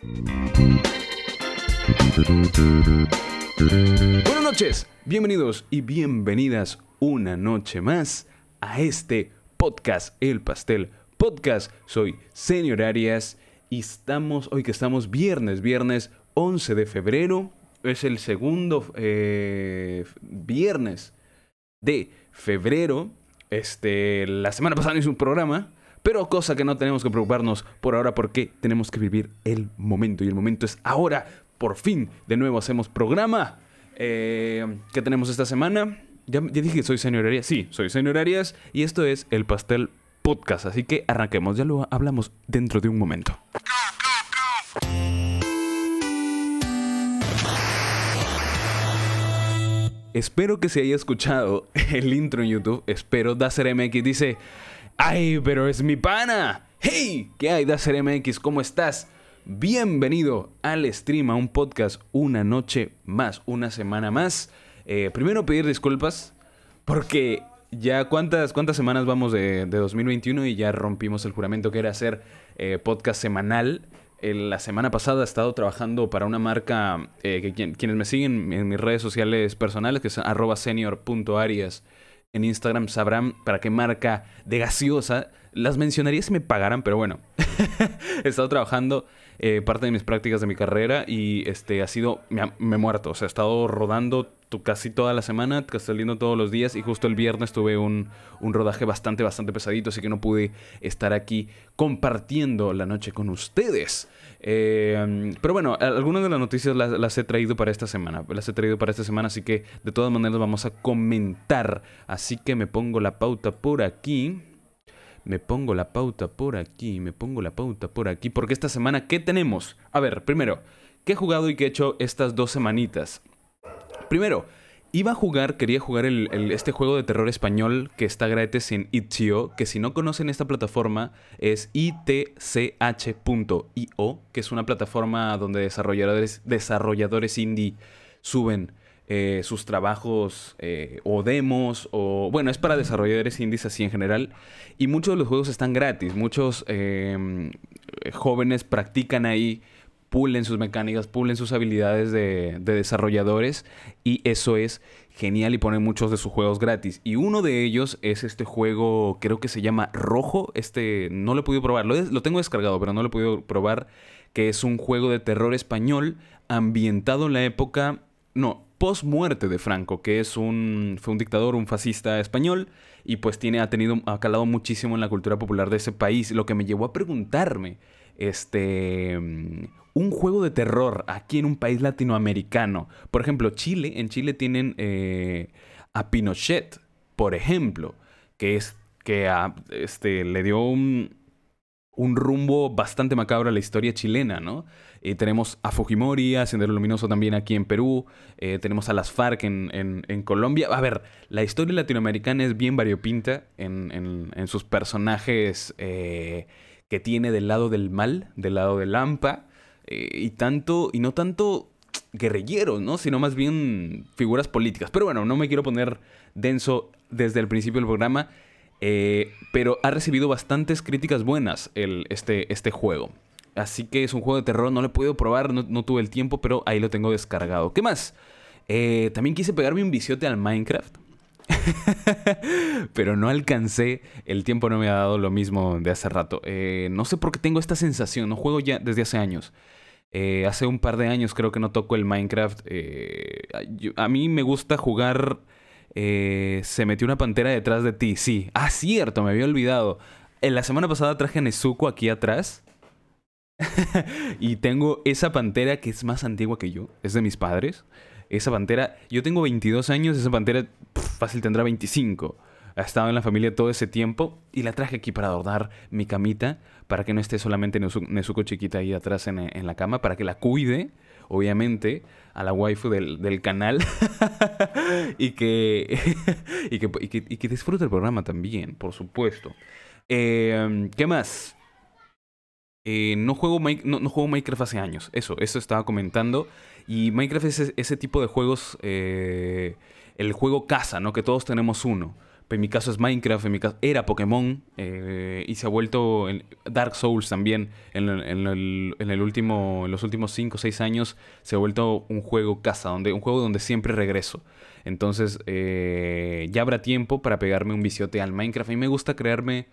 Buenas noches, bienvenidos y bienvenidas una noche más a este podcast, El Pastel Podcast. Soy Senior Arias y hoy que estamos viernes 11 de febrero, es el segundo viernes de febrero. La semana pasada hice un programa, pero cosa que no tenemos que preocuparnos por ahora porque tenemos que vivir el momento y el momento es ahora. Por fin, de nuevo hacemos programa. ¿Qué tenemos esta semana? Ya dije que soy Senior Arias. Sí, soy Senior Arias y esto es El Pastel Podcast. Así que arranquemos, ya lo hablamos dentro de un momento. Espero que se haya escuchado el intro en YouTube. Espero. DacerMX dice: ¡ay, pero es mi pana! ¡Hey! ¿Qué hay, DacerMX? ¿Cómo estás? Bienvenido al stream, a un podcast, una noche más, una semana más. Primero pedir disculpas porque ya cuántas semanas vamos de 2021 y ya rompimos el juramento que era hacer podcast semanal. La semana pasada he estado trabajando para una marca quienes me siguen en mis redes sociales personales, que es @senior.arias en Instagram, sabrán para qué marca de gaseosa. Las mencionaría si me pagaran, pero bueno. He estado trabajando parte de mis prácticas de mi carrera y ha sido... Me he muerto. O sea, he estado rodando casi toda la semana, saliendo todos los días y justo el viernes tuve un rodaje bastante pesadito, así que no pude estar aquí compartiendo la noche con ustedes. Pero bueno, algunas de las noticias las he traído para esta semana. Así que de todas maneras vamos a comentar. Así que me pongo la pauta por aquí. Porque esta semana, ¿qué tenemos? A ver, primero, ¿qué he jugado y qué he hecho estas 2 semanitas? Primero, quería jugar este juego de terror español que está gratis en itch.io, que si no conocen esta plataforma es itch.io, que es una plataforma donde desarrolladores indie suben sus trabajos o demos, o bueno, es para desarrolladores indies así en general, y muchos de los juegos están gratis. Muchos jóvenes practican ahí, pulen sus mecánicas, pulen sus habilidades de desarrolladores, y eso es genial, y ponen muchos de sus juegos gratis. Y uno de ellos es este juego, creo que se llama Rojo. No lo he podido probar, lo tengo descargado, pero no lo he podido probar, que es un juego de terror español ambientado en la época... post muerte de Franco, que fue un dictador, un fascista español, y pues ha calado muchísimo en la cultura popular de ese país, lo que me llevó a preguntarme, un juego de terror aquí en un país latinoamericano. Por ejemplo, en Chile tienen a Pinochet, por ejemplo, que le dio un rumbo bastante macabro a la historia chilena, ¿no? Tenemos a Fujimori, a Sendero Luminoso también aquí en Perú. Tenemos a las FARC en Colombia. A ver, la historia latinoamericana es bien variopinta en sus personajes que tiene del lado del mal, del lado del AMPA, y no tanto guerrilleros, ¿no? Sino más bien figuras políticas. Pero bueno, no me quiero poner denso desde el principio del programa. Pero ha recibido bastantes críticas buenas este juego. Así que es un juego de terror, no lo he podido probar, no tuve el tiempo, pero ahí lo tengo descargado. ¿Qué más? También quise pegarme un viciote al Minecraft. Pero no alcancé, el tiempo no me ha dado lo mismo de hace rato. No sé por qué tengo esta sensación, no juego ya desde hace años. Hace un par de años creo que no toco el Minecraft. A mí me gusta jugar... se metió una pantera detrás de ti, sí. Ah, cierto, me había olvidado. La semana pasada traje a Nezuko aquí atrás. Y tengo esa pantera que es más antigua que yo. Es de mis padres. Esa pantera, yo tengo 22 años, esa pantera fácil tendrá 25. Ha estado en la familia todo ese tiempo y la traje aquí para adornar mi camita, para que no esté solamente Nezuko chiquita ahí atrás en la cama, para que la cuide, obviamente, a la waifu del canal. y que disfrute el programa también, por supuesto. ¿Qué más? No juego Minecraft hace años. Eso estaba comentando. Y Minecraft es ese tipo de juegos. El juego casa, ¿no? Que todos tenemos uno. En mi caso es Minecraft, en mi caso era Pokémon, y se ha vuelto Dark Souls también en los últimos 5 o 6 años se ha vuelto un juego casa, un juego donde siempre regreso. Entonces ya habrá tiempo para pegarme un viciote al Minecraft. A mí me gusta crearme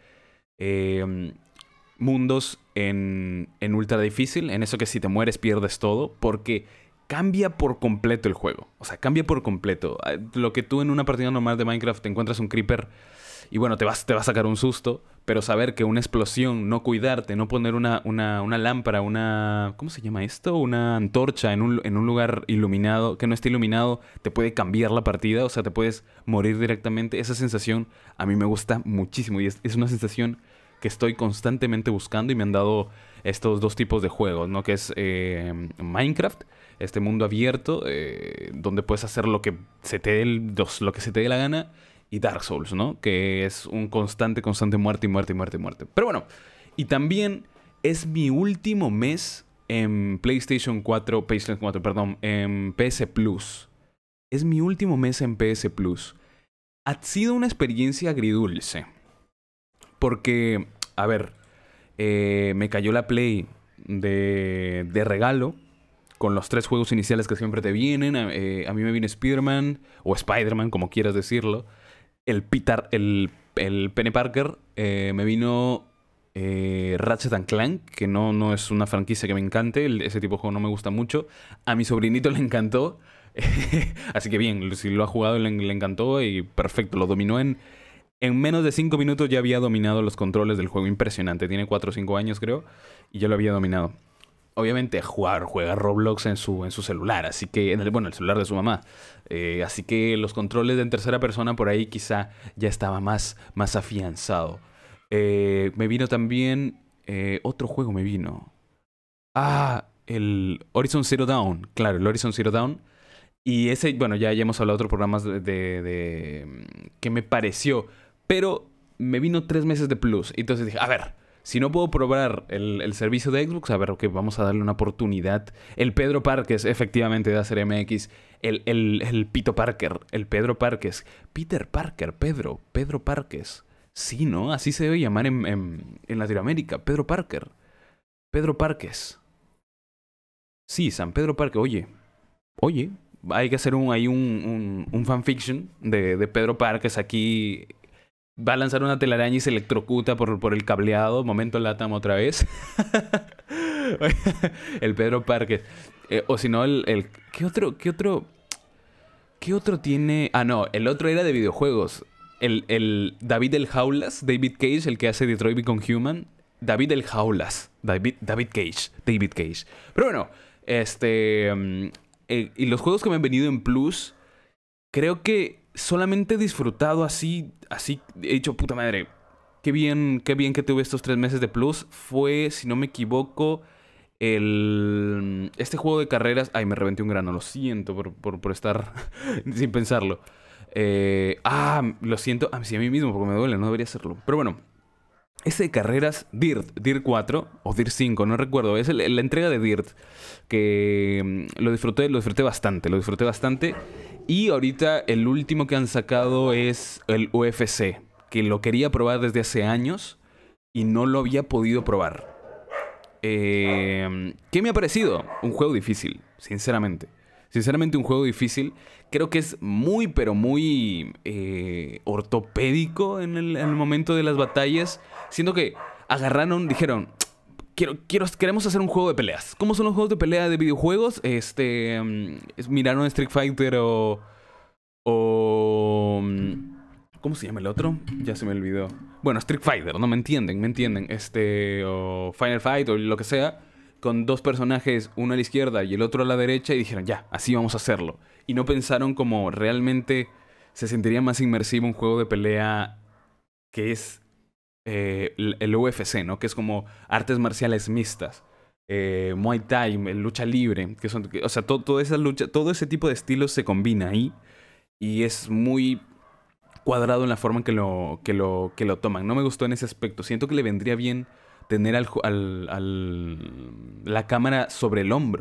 mundos en ultra difícil, en eso que si te mueres pierdes todo, porque cambia por completo el juego. O sea, cambia por completo. Lo que tú en una partida normal de Minecraft te encuentras un creeper y bueno, te va a sacar un susto, pero saber que una explosión, no cuidarte, no poner una lámpara, ¿cómo se llama esto? Una antorcha en un lugar iluminado, que no esté iluminado, te puede cambiar la partida, o sea, te puedes morir directamente. Esa sensación a mí me gusta muchísimo y es una sensación que estoy constantemente buscando y me han dado estos dos tipos de juegos, ¿no? Que es Minecraft, este mundo abierto, donde puedes hacer lo que se te dé la gana, y Dark Souls, ¿no? Que es un constante muerte y muerte y muerte y muerte. Pero bueno, y también es mi último mes en PlayStation 4, perdón, en PS Plus. Es mi último mes en PS Plus. Ha sido una experiencia agridulce. Porque, a ver, me cayó la Play de regalo con los 3 juegos iniciales que siempre te vienen. A mí me viene Spider-Man, o Spider-Man, como quieras decirlo. El Penny Parker. Me vino Ratchet & Clank, que no es una franquicia que me encante. Ese tipo de juego no me gusta mucho. A mi sobrinito le encantó. Así que bien, si lo ha jugado le encantó y perfecto, lo dominó en menos de 5 minutos ya había dominado los controles del juego. Impresionante. Tiene 4 o 5 años, creo. Y ya lo había dominado. Obviamente juega Roblox en su celular. Así que, el celular de su mamá. Así que los controles en tercera persona por ahí quizá ya estaba más afianzado. Me vino también... otro juego me vino. El Horizon Zero Dawn. Claro, el Horizon Zero Dawn. Y ese, bueno, ya hemos hablado de otros programas de qué me pareció. Pero me vino 3 meses de plus. Entonces dije, a ver, si no puedo probar el servicio de Xbox, a ver, ok, vamos a darle una oportunidad. El Pedro Párquez, efectivamente, de hacer MX. El Pito Parker, el Pedro Párquez. Peter Parker, Pedro Párquez. Sí, ¿no? Así se debe llamar en Latinoamérica. Pedro Parker. Pedro Párquez. Sí, San Pedro Parker. Oye. Hay que hacer un fanfiction de Pedro Párquez aquí. Va a lanzar una telaraña y se electrocuta por el cableado. Momento LATAM otra vez. El Pedro Párquez. O si no, ¿Qué otro tiene? No, el otro era de videojuegos. El David Cage, el que hace Detroit Become Human. David Cage. Pero bueno, y los juegos que me han venido en Plus, creo que solamente he disfrutado así, he dicho, puta madre, qué bien que tuve estos 3 meses de Plus. Fue, si no me equivoco, este juego de carreras. Ay, me reventé un grano, lo siento por estar sin pensarlo. Lo siento, sí, a mí mismo porque me duele, no debería hacerlo. Pero bueno, este de carreras, Dirt 4 o Dirt 5, no recuerdo. Es la entrega de Dirt, que lo disfruté bastante. Y ahorita el último que han sacado es el UFC, que lo quería probar desde hace años y no lo había podido probar. ¿Qué me ha parecido? Un juego difícil, sinceramente. Sinceramente, un juego difícil. Creo que es muy, pero muy ortopédico en el momento de las batallas. Siento que dijeron, queremos hacer un juego de peleas. ¿Cómo son los juegos de pelea de videojuegos? Miraron Street Fighter o ¿cómo se llama el otro? Ya se me olvidó. Bueno, Street Fighter, ¿no? ¿Me entienden? O Final Fight o lo que sea. Con 2 personajes, uno a la izquierda y el otro a la derecha, y dijeron, ya, así vamos a hacerlo. Y no pensaron como realmente se sentiría más inmersivo un juego de pelea que es el UFC, ¿no? Que es como artes marciales mixtas. Muay Thai, lucha libre, que son, o sea, toda esa lucha, todo ese tipo de estilos se combina ahí. Y es muy cuadrado en la forma en que lo toman. No me gustó en ese aspecto. Siento que le vendría bien tener la cámara sobre el hombro.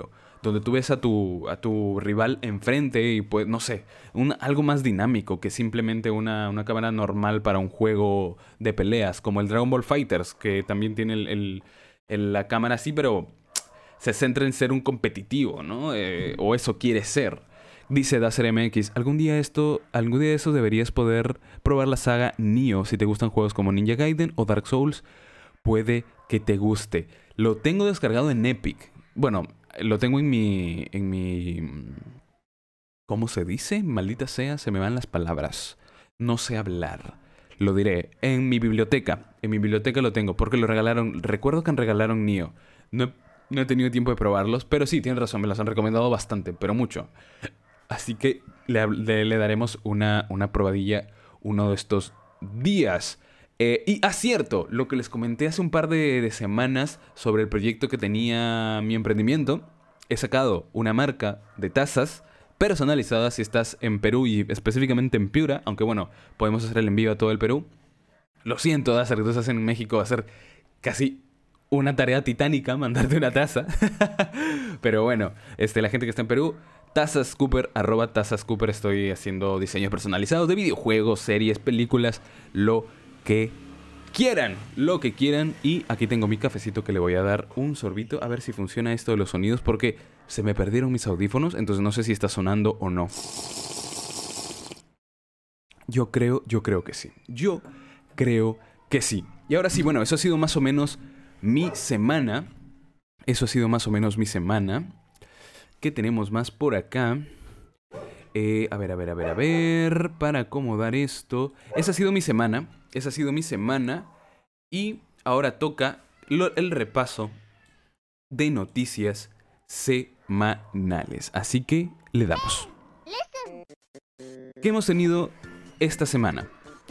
donde tú ves a tu rival enfrente y pues, no sé, algo más dinámico que simplemente una cámara normal para un juego de peleas, como el Dragon Ball FighterZ, que también tiene la cámara así, pero se centra en ser un competitivo, ¿no? O eso quiere ser. Dice DacerMX, algún día de esos deberías poder probar la saga Nioh si te gustan juegos como Ninja Gaiden o Dark Souls. Puede que te guste. Lo tengo descargado en Epic. Bueno, lo tengo en mi... ¿Cómo se dice? Maldita sea, se me van las palabras. No sé hablar. Lo diré. En mi biblioteca. En mi biblioteca lo tengo porque lo regalaron. Recuerdo que regalaron Nioh. No he tenido tiempo de probarlos, pero sí, tienes razón, me los han recomendado bastante, pero mucho. Así que le daremos una probadilla uno de estos días. Cierto, lo que les comenté hace un par de semanas sobre el proyecto que tenía mi emprendimiento, he sacado una marca de tazas personalizadas si estás en Perú y específicamente en Piura, aunque bueno, podemos hacer el envío a todo el Perú. Lo siento, Dazer, que tú estás en México, va a ser casi una tarea titánica mandarte una taza. Pero bueno, la gente que está en Perú, @TazasCooper, @TazasCooper, estoy haciendo diseños personalizados de videojuegos, series, películas, lo que quieran. Y aquí tengo mi cafecito que le voy a dar un sorbito a ver si funciona esto de los sonidos, porque se me perdieron mis audífonos, entonces no sé si está sonando o no. Yo creo que sí. Yo creo que sí. Y ahora sí, bueno, eso ha sido más o menos mi semana. ¿Qué tenemos más por acá? A ver. Para acomodar esto. Esa ha sido mi semana. Y ahora toca el repaso de noticias semanales. Así que le damos. ¿Qué hemos tenido esta semana?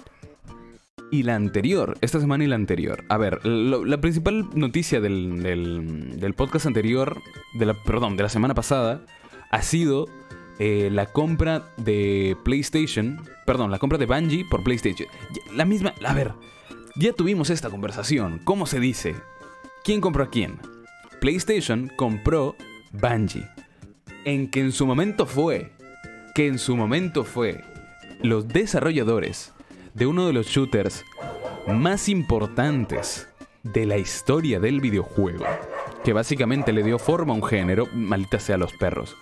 Esta semana y la anterior. A ver, la principal noticia del podcast anterior, de la semana pasada, ha sido la compra de PlayStation. Perdón, la compra de Bungie por PlayStation. La misma. A ver, ya tuvimos esta conversación. ¿Cómo se dice? ¿Quién compró a quién? PlayStation compró Bungie. Que en su momento fue los desarrolladores de uno de los shooters más importantes de la historia del videojuego, que básicamente le dio forma a un género, maldita sea los perros,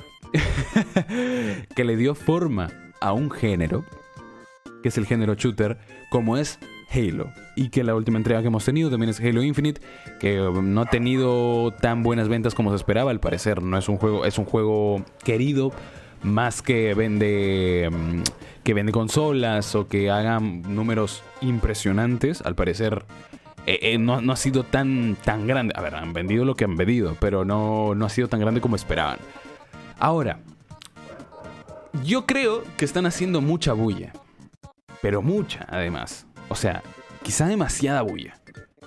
que le dio forma a un género, que es el género shooter, como es Halo, y que la última entrega que hemos tenido también es Halo Infinite, que no ha tenido tan buenas ventas como se esperaba, al parecer. No es un juego querido, más que vende consolas o que hagan números impresionantes. Al parecer no ha sido tan grande. A ver, han vendido lo que han vendido, pero no ha sido tan grande como esperaban. Ahora, yo creo que están haciendo mucha bulla, pero mucha además. O sea, quizá demasiada bulla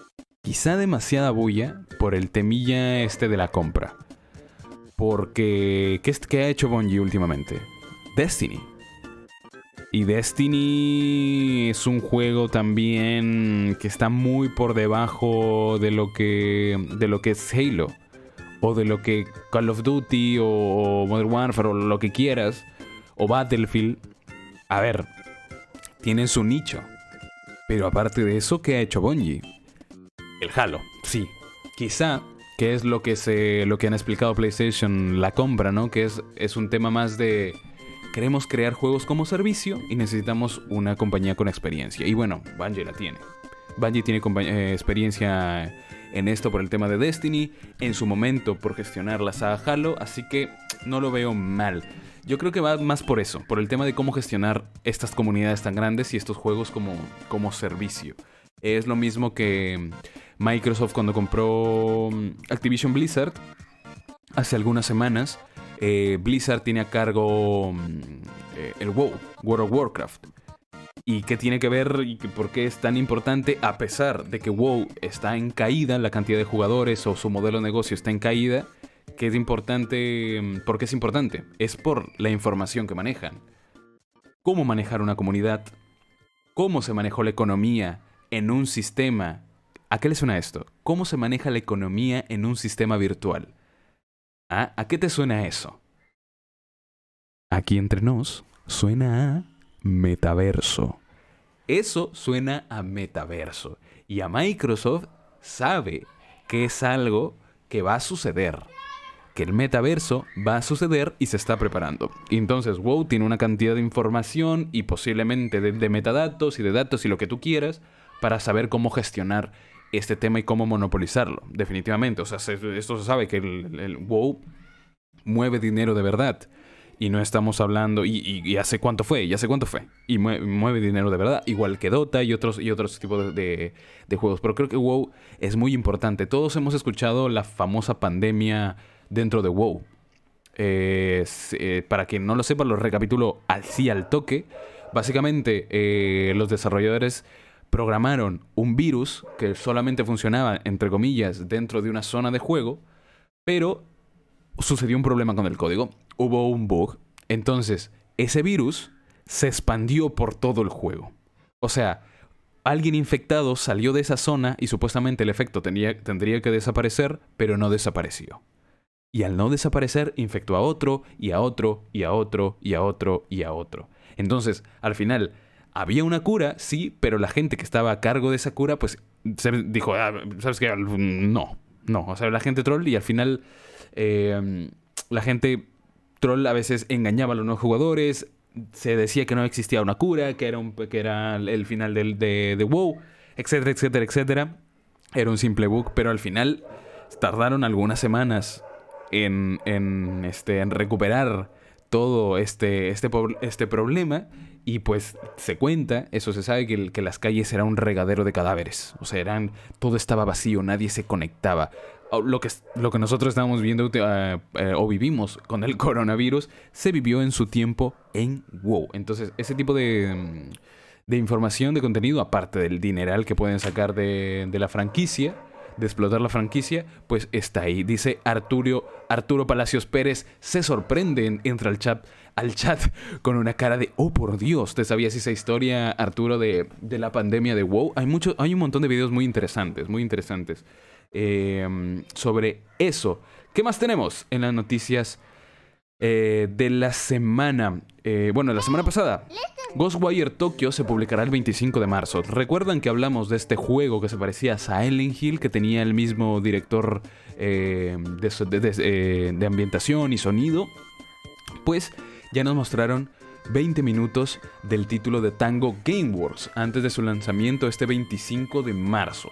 por el temilla de la compra. Porque, ¿qué ha hecho Bungie últimamente? Destiny. Y Destiny es un juego también que está muy por debajo de lo que es Halo. O de lo que Call of Duty o Modern Warfare o lo que quieras. O Battlefield. A ver, tienen su nicho. Pero aparte de eso, ¿qué ha hecho Bungie? El Halo, sí. Quizá, que es lo que han explicado PlayStation, la compra, ¿no? Que es un tema más de... Queremos crear juegos como servicio y necesitamos una compañía con experiencia. Y bueno, Bungie la tiene. Bungie tiene experiencia en esto por el tema de Destiny, en su momento por gestionar la saga Halo, así que no lo veo mal. Yo creo que va más por eso, por el tema de cómo gestionar estas comunidades tan grandes y estos juegos como servicio. Es lo mismo que Microsoft cuando compró Activision Blizzard hace algunas semanas. Blizzard tiene a cargo el WoW, World of Warcraft. ¿Y qué tiene que ver y por qué es tan importante? A pesar de que WoW está en caída, la cantidad de jugadores o su modelo de negocio está en caída, ¿qué es importante? ¿Por qué es importante? Es por la información que manejan. Cómo manejar una comunidad, cómo se manejó la economía en un sistema. ¿A qué le suena esto? ¿Cómo se maneja la economía en un sistema virtual? ¿Ah? ¿A qué te suena eso? Aquí entre nos suena a metaverso. Eso suena a metaverso. Y a Microsoft sabe que es algo que va a suceder. Que el metaverso va a suceder y se está preparando. Y entonces WoW tiene una cantidad de información y posiblemente de metadatos y de datos y lo que tú quieras para saber cómo gestionar este tema y cómo monopolizarlo. Definitivamente. O sea, esto se sabe que el WoW mueve dinero de verdad. Y no estamos hablando... ¿Y hace cuánto fue? ¿Y hace cuánto fue? Y mueve dinero de verdad. Igual que Dota y otros tipos de juegos. Pero creo que WoW es muy importante. Todos hemos escuchado la famosa pandemia dentro de WoW. Para quien no lo sepa, lo recapitulo así al toque. Básicamente, los desarrolladores programaron un virus que solamente funcionaba, entre comillas, dentro de una zona de juego. Pero sucedió un problema con el código. Hubo un bug. Entonces, ese virus se expandió por todo el juego. O sea, alguien infectado salió de esa zona y supuestamente el efecto tendría que desaparecer, pero no desapareció. Y al no desaparecer, infectó a otro, y a otro, y a otro, y a otro, y a otro. Entonces, al final, había una cura, sí, pero la gente que estaba a cargo de esa cura, pues, dijo, ¿sabes qué? No. O sea, la gente troll y al final... la gente troll a veces engañaba a los nuevos jugadores, se decía que no existía una cura, que era el final de WoW, etcétera, etcétera, etcétera. Era un simple bug, pero al final tardaron algunas semanas en recuperar todo este problema. Y pues se cuenta, eso se sabe, que las calles eran un regadero de cadáveres. O sea, todo estaba vacío, nadie se conectaba. Lo que nosotros estábamos viendo o vivimos con el coronavirus se vivió en su tiempo en WoW. Entonces, ese tipo de información, de contenido, aparte del dineral que pueden sacar de la franquicia, de explotar la franquicia, pues está ahí. Dice Arturo Palacios Pérez, se sorprende, entra al chat con una cara de ¡oh, por Dios! ¿Te sabías esa historia, Arturo, de la pandemia de WoW? Hay un montón de videos muy interesantes, sobre eso. ¿Qué más tenemos en las noticias de la semana? La semana pasada, Ghostwire Tokyo se publicará el 25 de marzo. ¿Recuerdan que hablamos de este juego que se parecía a Silent Hill, que tenía el mismo director de ambientación y sonido? Pues ya nos mostraron 20 minutos del título de Tango Gameworks antes de su lanzamiento este 25 de marzo.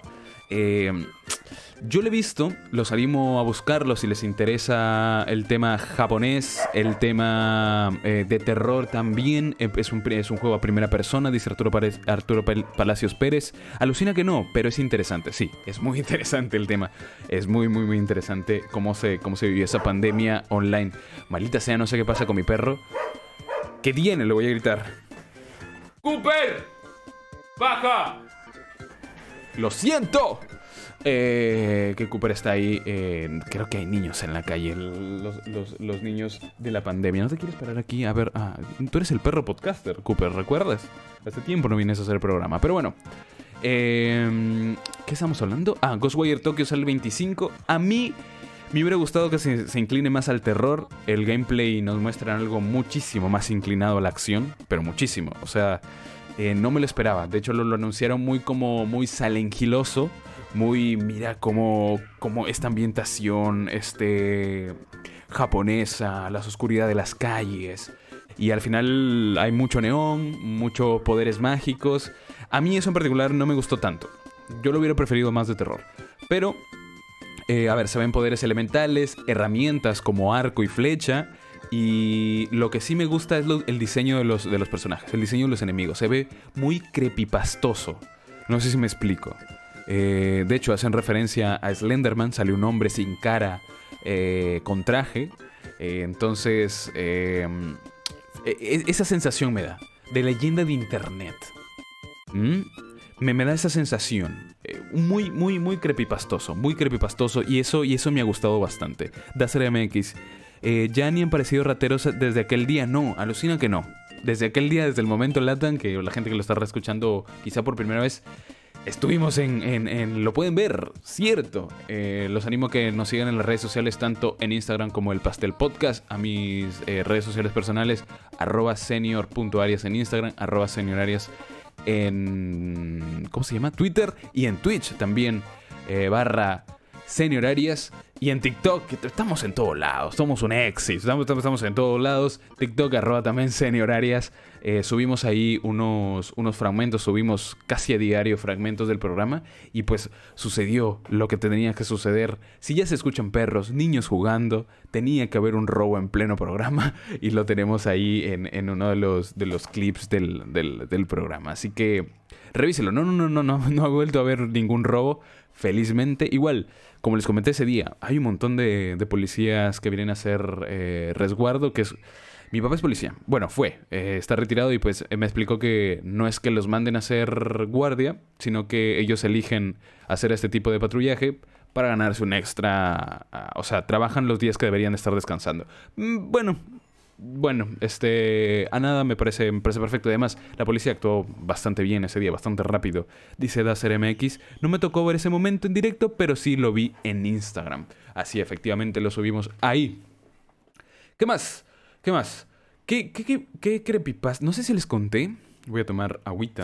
Yo lo he visto, los animo a buscarlo si les interesa el tema japonés, el tema de terror también. Es un juego a primera persona, dice Arturo Palacios Pérez. Alucina que no, pero es interesante, sí, es muy interesante el tema. Es muy, muy, muy interesante cómo se vivió esa pandemia online. Maldita sea, no sé qué pasa con mi perro. ¿Qué tiene? Le voy a gritar. ¡Cooper! ¡Baja! ¡Lo siento! Que Cooper está ahí. Creo que hay niños en la calle. Los niños de la pandemia. ¿No te quieres parar aquí? A ver, tú eres el perro podcaster, Cooper, ¿recuerdas? Hace tiempo no vienes a hacer el programa. Pero bueno. ¿Qué estamos hablando? Ghostwire Tokyo sale el 25. A mí me hubiera gustado que se incline más al terror. El gameplay nos muestra algo muchísimo más inclinado a la acción. Pero muchísimo. O sea, no me lo esperaba. De hecho, lo anunciaron muy Silent Hilloso. Muy, mira cómo esta ambientación japonesa, la oscuridad de las calles. Y al final hay mucho neón, muchos poderes mágicos. A mí eso en particular no me gustó tanto. Yo lo hubiera preferido más de terror. Pero, se ven poderes elementales, herramientas como arco y flecha. Y lo que sí me gusta es el diseño de los personajes, el diseño de los enemigos. Se ve muy creepypastoso. No sé si me explico. De hecho, hacen referencia a Slenderman. Sale un hombre sin cara, con traje. Entonces, esa sensación me da de leyenda de internet. Me da esa sensación. Muy, muy, muy creepypastoso. Muy creepypastoso. Y eso me ha gustado bastante. Dazer MX. Ya ni han parecido rateros desde aquel día. No, alucina que no. Desde aquel día, desde el momento Latan, que la gente que lo está reescuchando quizá por primera vez, Estuvimos lo pueden ver, cierto. Los animo a que nos sigan en las redes sociales, tanto en Instagram como El Pastel Podcast. A mis redes sociales personales, @senior.arias en Instagram, @seniorarias en... ¿cómo se llama? Twitter. Y en Twitch también, /seniorarias. Y en TikTok, que estamos en todos lados. Somos un éxito. Estamos en todos lados. TikTok, también seniorarias. Subimos ahí unos fragmentos. Subimos casi a diario fragmentos del programa. Y pues sucedió lo que tenía que suceder. Si ya se escuchan perros, niños jugando, tenía que haber un robo en pleno programa. Y lo tenemos ahí en uno de los clips del programa. Así que revíselo. No ha vuelto a haber ningún robo. Felizmente. Igual, como les comenté ese día, hay un montón de policías que vienen a hacer resguardo, que es... Mi papá es policía. Bueno, está retirado y pues me explicó que no es que los manden a hacer guardia, sino que ellos eligen hacer este tipo de patrullaje para ganarse un extra... o sea, trabajan los días que deberían estar descansando. Bueno, a nada me parece perfecto. Además, la policía actuó bastante bien ese día, bastante rápido. Dice DacerMX, no me tocó ver ese momento en directo, pero sí lo vi en Instagram. Así, efectivamente, lo subimos ahí. ¿Qué más? ¿Qué creepypasta? No sé si les conté. Voy a tomar agüita.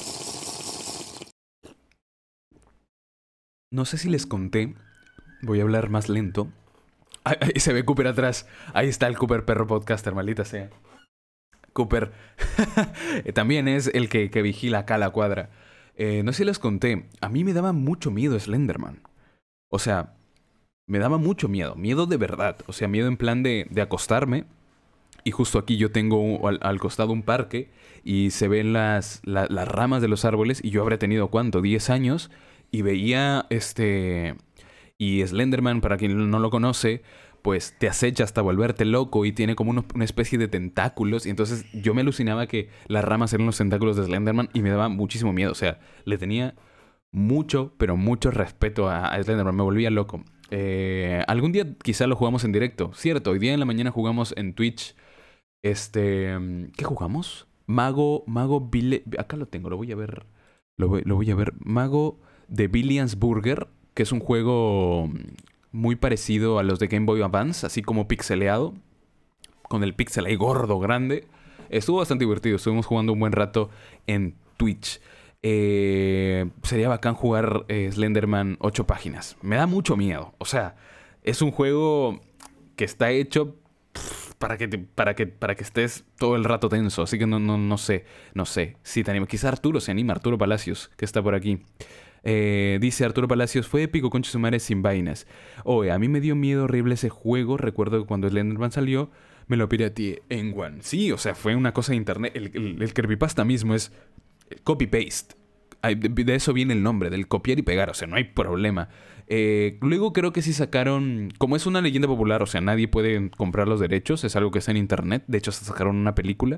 No sé si les conté. Voy a hablar más lento. Ahí se ve Cooper atrás. Ahí está el Cooper perro podcaster, maldita sea. Cooper también es el que vigila acá la cuadra. No sé si les conté. A mí me daba mucho miedo Slenderman. O sea, me daba mucho miedo. Miedo de verdad. O sea, miedo en plan de acostarme. Y justo aquí yo tengo al costado un parque. Y se ven las ramas de los árboles. Y yo habré tenido, ¿cuánto? 10 años. Y veía Y Slenderman, para quien no lo conoce, pues te acecha hasta volverte loco y tiene como una especie de tentáculos. Y entonces yo me alucinaba que las ramas eran los tentáculos de Slenderman y me daba muchísimo miedo. O sea, le tenía mucho, pero mucho respeto a Slenderman. Me volvía loco. Algún día quizá lo jugamos en directo. Cierto, hoy día en la mañana jugamos en Twitch. ¿Qué jugamos? Mago acá lo tengo, lo voy a ver. Lo voy a ver. Mago de Billions Burger, que es un juego muy parecido a los de Game Boy Advance, así como pixeleado, con el pixel ahí gordo, grande. Estuvo bastante divertido, estuvimos jugando un buen rato en Twitch. Sería bacán jugar Slenderman 8 páginas. Me da mucho miedo, o sea, es un juego que está hecho para que estés todo el rato tenso, así que no sé si te anima. Quizá Arturo se anima, Arturo Palacios, que está por aquí. Dice Arturo Palacios, fue épico, concha su madre, sin vainas. Oye, a mí me dio miedo horrible ese juego. Recuerdo que cuando Slenderman salió, me lo pirateé en One. Sí, o sea, fue una cosa de internet. El creepypasta mismo es copy-paste. De eso viene el nombre, del copiar y pegar. O sea, no hay problema. Luego creo que sí sacaron... Como es una leyenda popular, o sea, nadie puede comprar los derechos. Es algo que está en internet. De hecho, se sacaron una película.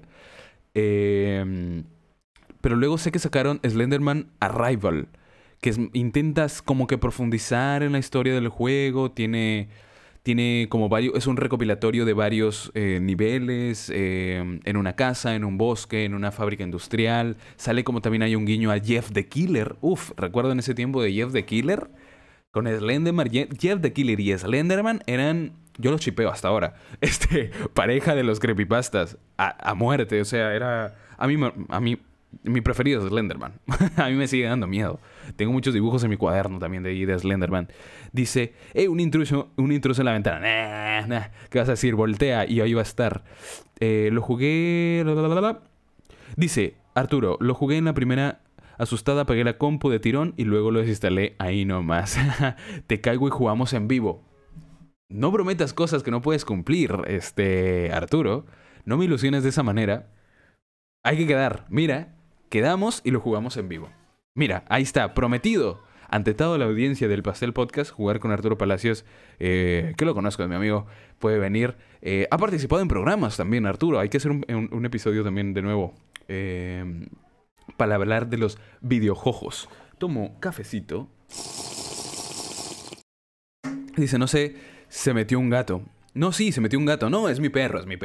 Pero luego sé que sacaron Slenderman Arrival, que intentas como que profundizar en la historia del juego. Tiene como varios... Es un recopilatorio de varios niveles. En una casa, en un bosque, en una fábrica industrial. Sale como también hay un guiño a Jeff the Killer. Recuerdo en ese tiempo de Jeff the Killer. Con Slenderman, Jeff the Killer y Slenderman eran... Yo los chipeo hasta ahora. Pareja de los creepypastas. A muerte. O sea, era... A mí mi preferido es Slenderman. A mí me sigue dando miedo. Tengo muchos dibujos en mi cuaderno también de Slenderman. Dice, un intruso en la ventana. ¿Qué vas a decir? Voltea y ahí va a estar. Lo jugué... Dice, Arturo, lo jugué en la primera... Asustada apagué la compu de tirón y luego lo desinstalé ahí nomás. Te caigo y jugamos en vivo. No prometas cosas que no puedes cumplir, Arturo. No me ilusiones de esa manera. Hay que quedar. Mira, quedamos y lo jugamos en vivo. Mira, ahí está, prometido. Ante toda la audiencia del Pastel Podcast, jugar con Arturo Palacios, que lo conozco, es mi amigo, puede venir. Ha participado en programas también, Arturo. Hay que hacer un episodio también de nuevo. Para hablar de los videojojos. Tomo cafecito. Dice, no sé, se metió un gato. No, sí, se metió un gato. No, es mi perro. Es mi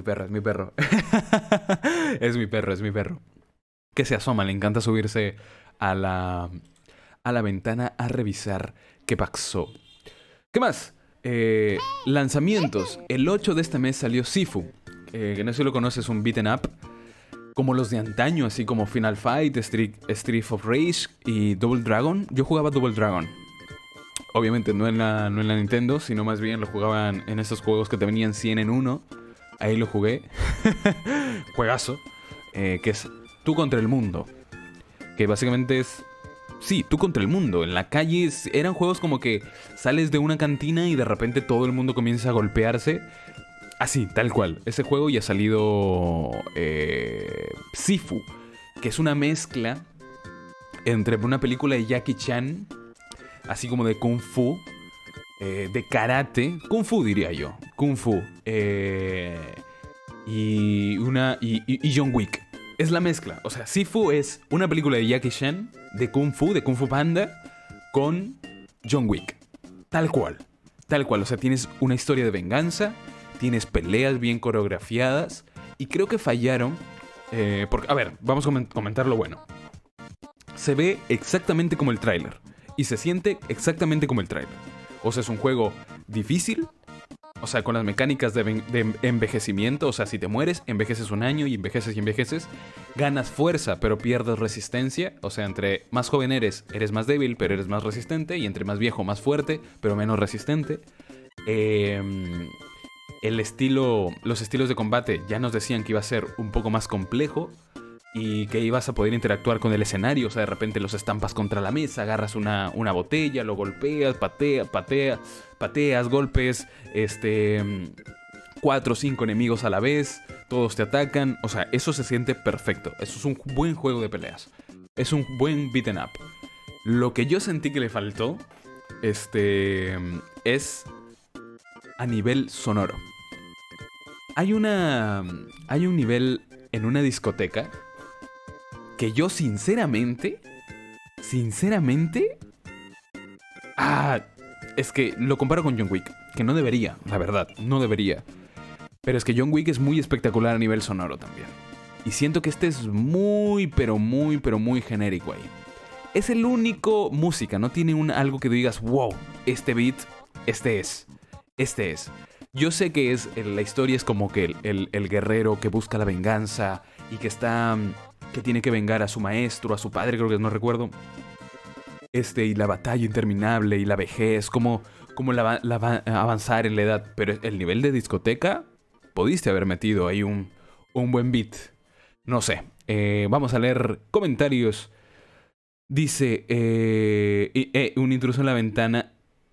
perro. Que se asoma, le encanta subirse a la ventana a revisar qué pasó. ¿Qué más? Lanzamientos. El 8 de este mes salió Sifu. Que no sé si lo conoces, un beat'em up. Como los de antaño, así como Final Fight, Street of Rage y Double Dragon. Yo jugaba Double Dragon. Obviamente no en la Nintendo, sino más bien lo jugaban en esos juegos que te venían 100 en 1. Ahí lo jugué. Juegazo. Que es tú contra el mundo. Que básicamente es... Sí, tú contra el mundo. En la calle eran juegos como que sales de una cantina y de repente todo el mundo comienza a golpearse. Así, tal cual. Ese juego ya ha salido Sifu, que es una mezcla entre una película de Jackie Chan, así como de Kung Fu, de karate, Kung Fu diría yo, Kung Fu, y John Wick. Es la mezcla. O sea, Sifu es una película de Jackie Chan, de Kung Fu Panda, con John Wick. Tal cual. Tal cual. O sea, tienes una historia de venganza, tienes peleas bien coreografiadas, y creo que fallaron. Porque, a ver, vamos a comentar lo bueno. Se ve exactamente como el tráiler, y se siente exactamente como el tráiler. O sea, es un juego difícil. O sea, con las mecánicas de envejecimiento. O sea, si te mueres, envejeces un año y envejeces. Ganas fuerza, pero pierdes resistencia. O sea, entre más joven eres más débil, pero eres más resistente. Y entre más viejo, más fuerte, pero menos resistente. Los estilos de combate ya nos decían que iba a ser un poco más complejo. Y que ibas a poder interactuar con el escenario. O sea, de repente los estampas contra la mesa, agarras una botella, lo golpeas, pateas, golpes, 4 o 5 enemigos a la vez, todos te atacan. O sea, eso se siente perfecto. Eso es un buen juego de peleas. Es un buen beat'em up. Lo que yo sentí que le faltó, es a nivel sonoro. Hay un nivel en una discoteca que yo sinceramente, es que lo comparo con John Wick, que no debería, la verdad, no debería. Pero es que John Wick es muy espectacular a nivel sonoro también. Y siento que este es muy genérico ahí. Es el único música, no tiene algo que digas, wow, este beat, este es. Yo sé que la historia es como que el guerrero que busca la venganza y que tiene que vengar a su maestro, a su padre, creo que no recuerdo. Y la batalla interminable y la vejez, cómo la va a avanzar en la edad. Pero el nivel de discoteca, pudiste haber metido ahí un buen beat. No sé. Vamos a leer comentarios. Dice, un intruso en la ventana.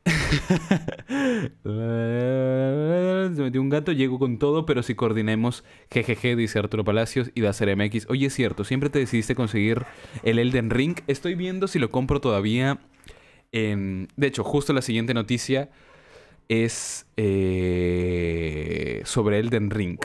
Se metió un gato, llego con todo, pero si coordinemos, jejeje, dice Arturo Palacios y Dacer MX. Oye, es cierto, siempre te decidiste conseguir el Elden Ring. Estoy viendo si lo compro todavía. De hecho, justo la siguiente noticia es sobre Elden Ring.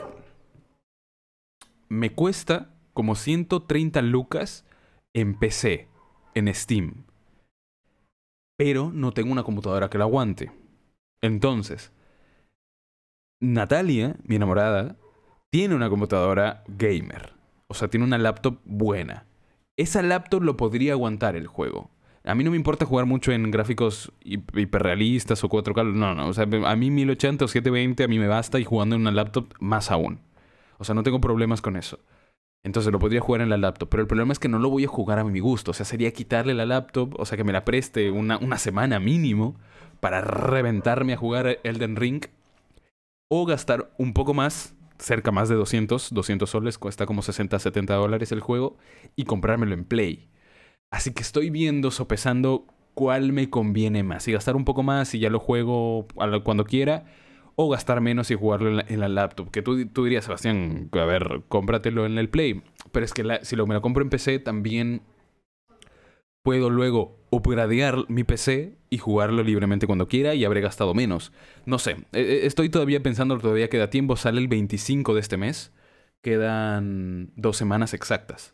Me cuesta como 130 lucas en PC, en Steam. Pero no tengo una computadora que la aguante. Entonces, Natalia, mi enamorada, tiene una computadora gamer. O sea, tiene una laptop buena. Esa laptop lo podría aguantar el juego. A mí no me importa jugar mucho en gráficos hiperrealistas o 4K. No. O sea, a mí 1080 o 720 a mí me basta, y jugando en una laptop más aún. O sea, no tengo problemas con eso. Entonces lo podría jugar en la laptop. Pero el problema es que no lo voy a jugar a mi gusto. O sea, sería quitarle la laptop. O sea, que me la preste una semana mínimo para reventarme a jugar Elden Ring. O gastar un poco más, cerca más de 200 soles. Cuesta como 60, 70 dólares el juego. Y comprármelo en Play. Así que estoy viendo, sopesando cuál me conviene más. Si gastar un poco más y ya lo juego cuando quiera. O gastar menos y jugarlo en la laptop. Que tú dirías, Sebastián, a ver, cómpratelo en el Play. Pero es que si me lo compro en PC, también puedo luego upgradear mi PC y jugarlo libremente cuando quiera, y habré gastado menos. No sé, estoy todavía pensando, todavía queda tiempo. Sale el 25 de este mes. Quedan 2 semanas exactas.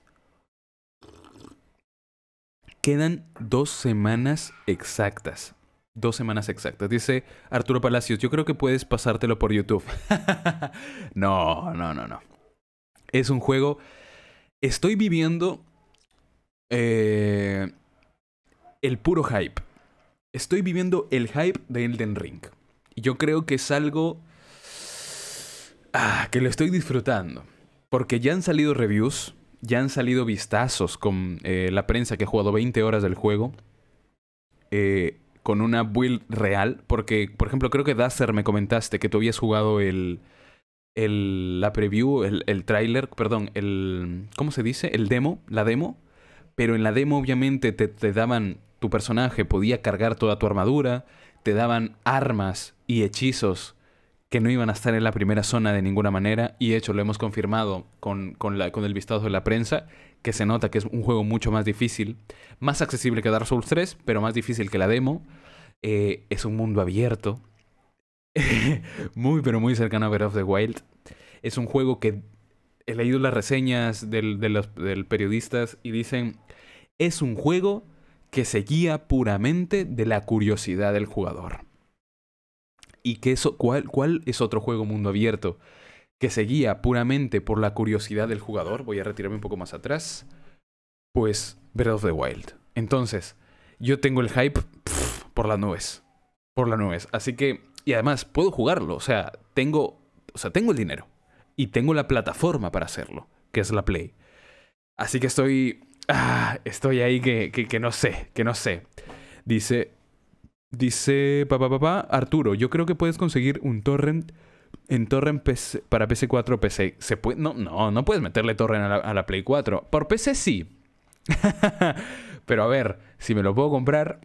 Quedan 2 semanas exactas. 2 semanas exactas. Dice Arturo Palacios, yo creo que puedes pasártelo por YouTube. No. Es un juego... Estoy viviendo eh, el puro hype. Estoy viviendo el hype de Elden Ring. Y yo creo que es algo que lo estoy disfrutando. Porque ya han salido reviews, ya han salido vistazos con la prensa que ha jugado 20 horas del juego. Con una build real. Porque, por ejemplo, creo que Dazer me comentaste que tú habías jugado la preview, el tráiler, perdón, ¿cómo se dice? El demo, la demo. Pero en la demo obviamente te daban, tu personaje podía cargar toda tu armadura, te daban armas y hechizos que no iban a estar en la primera zona de ninguna manera. Y de hecho lo hemos confirmado con el vistazo de la prensa, que se nota que es un juego mucho más difícil, más accesible que Dark Souls 3, pero más difícil que la demo. Es un mundo abierto, muy pero muy cercano a Breath of the Wild. Es un juego que he leído las reseñas del periodistas y dicen, es un juego que se guía puramente de la curiosidad del jugador. ¿Y que eso, cuál es otro juego mundo abierto que se guía puramente por la curiosidad del jugador? Voy a retirarme un poco más atrás. Pues Breath of the Wild. Entonces, yo tengo el hype por las nubes. Por las nubes. Así que, y además, puedo jugarlo. O sea, tengo el dinero. Y tengo la plataforma para hacerlo, que es la Play. Así que estoy ahí que no sé. Dice, Arturo, yo creo que puedes conseguir un torrent en torrent PC, para PC4 PC. ¿Se puede? No puedes meterle torrent a la Play 4. Por PC sí. Pero a ver, si me lo puedo comprar,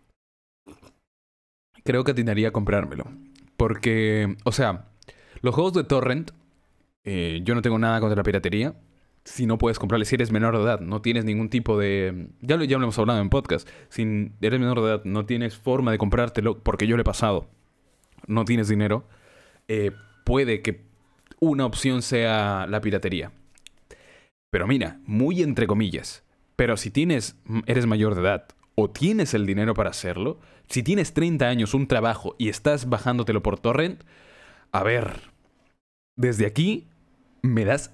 creo que atinaría a comprármelo. Porque, o sea, los juegos de torrent, yo no tengo nada contra la piratería. Si no puedes comprarle, si eres menor de edad, no tienes ningún tipo de... Ya lo hemos hablado en podcast. Si eres menor de edad, no tienes forma de comprártelo, porque yo lo he pasado. No tienes dinero. Puede que una opción sea la piratería. Pero mira, muy entre comillas. Pero si eres mayor de edad o tienes el dinero para hacerlo, si tienes 30 años, un trabajo y estás bajándotelo por torrent, a ver, desde aquí me das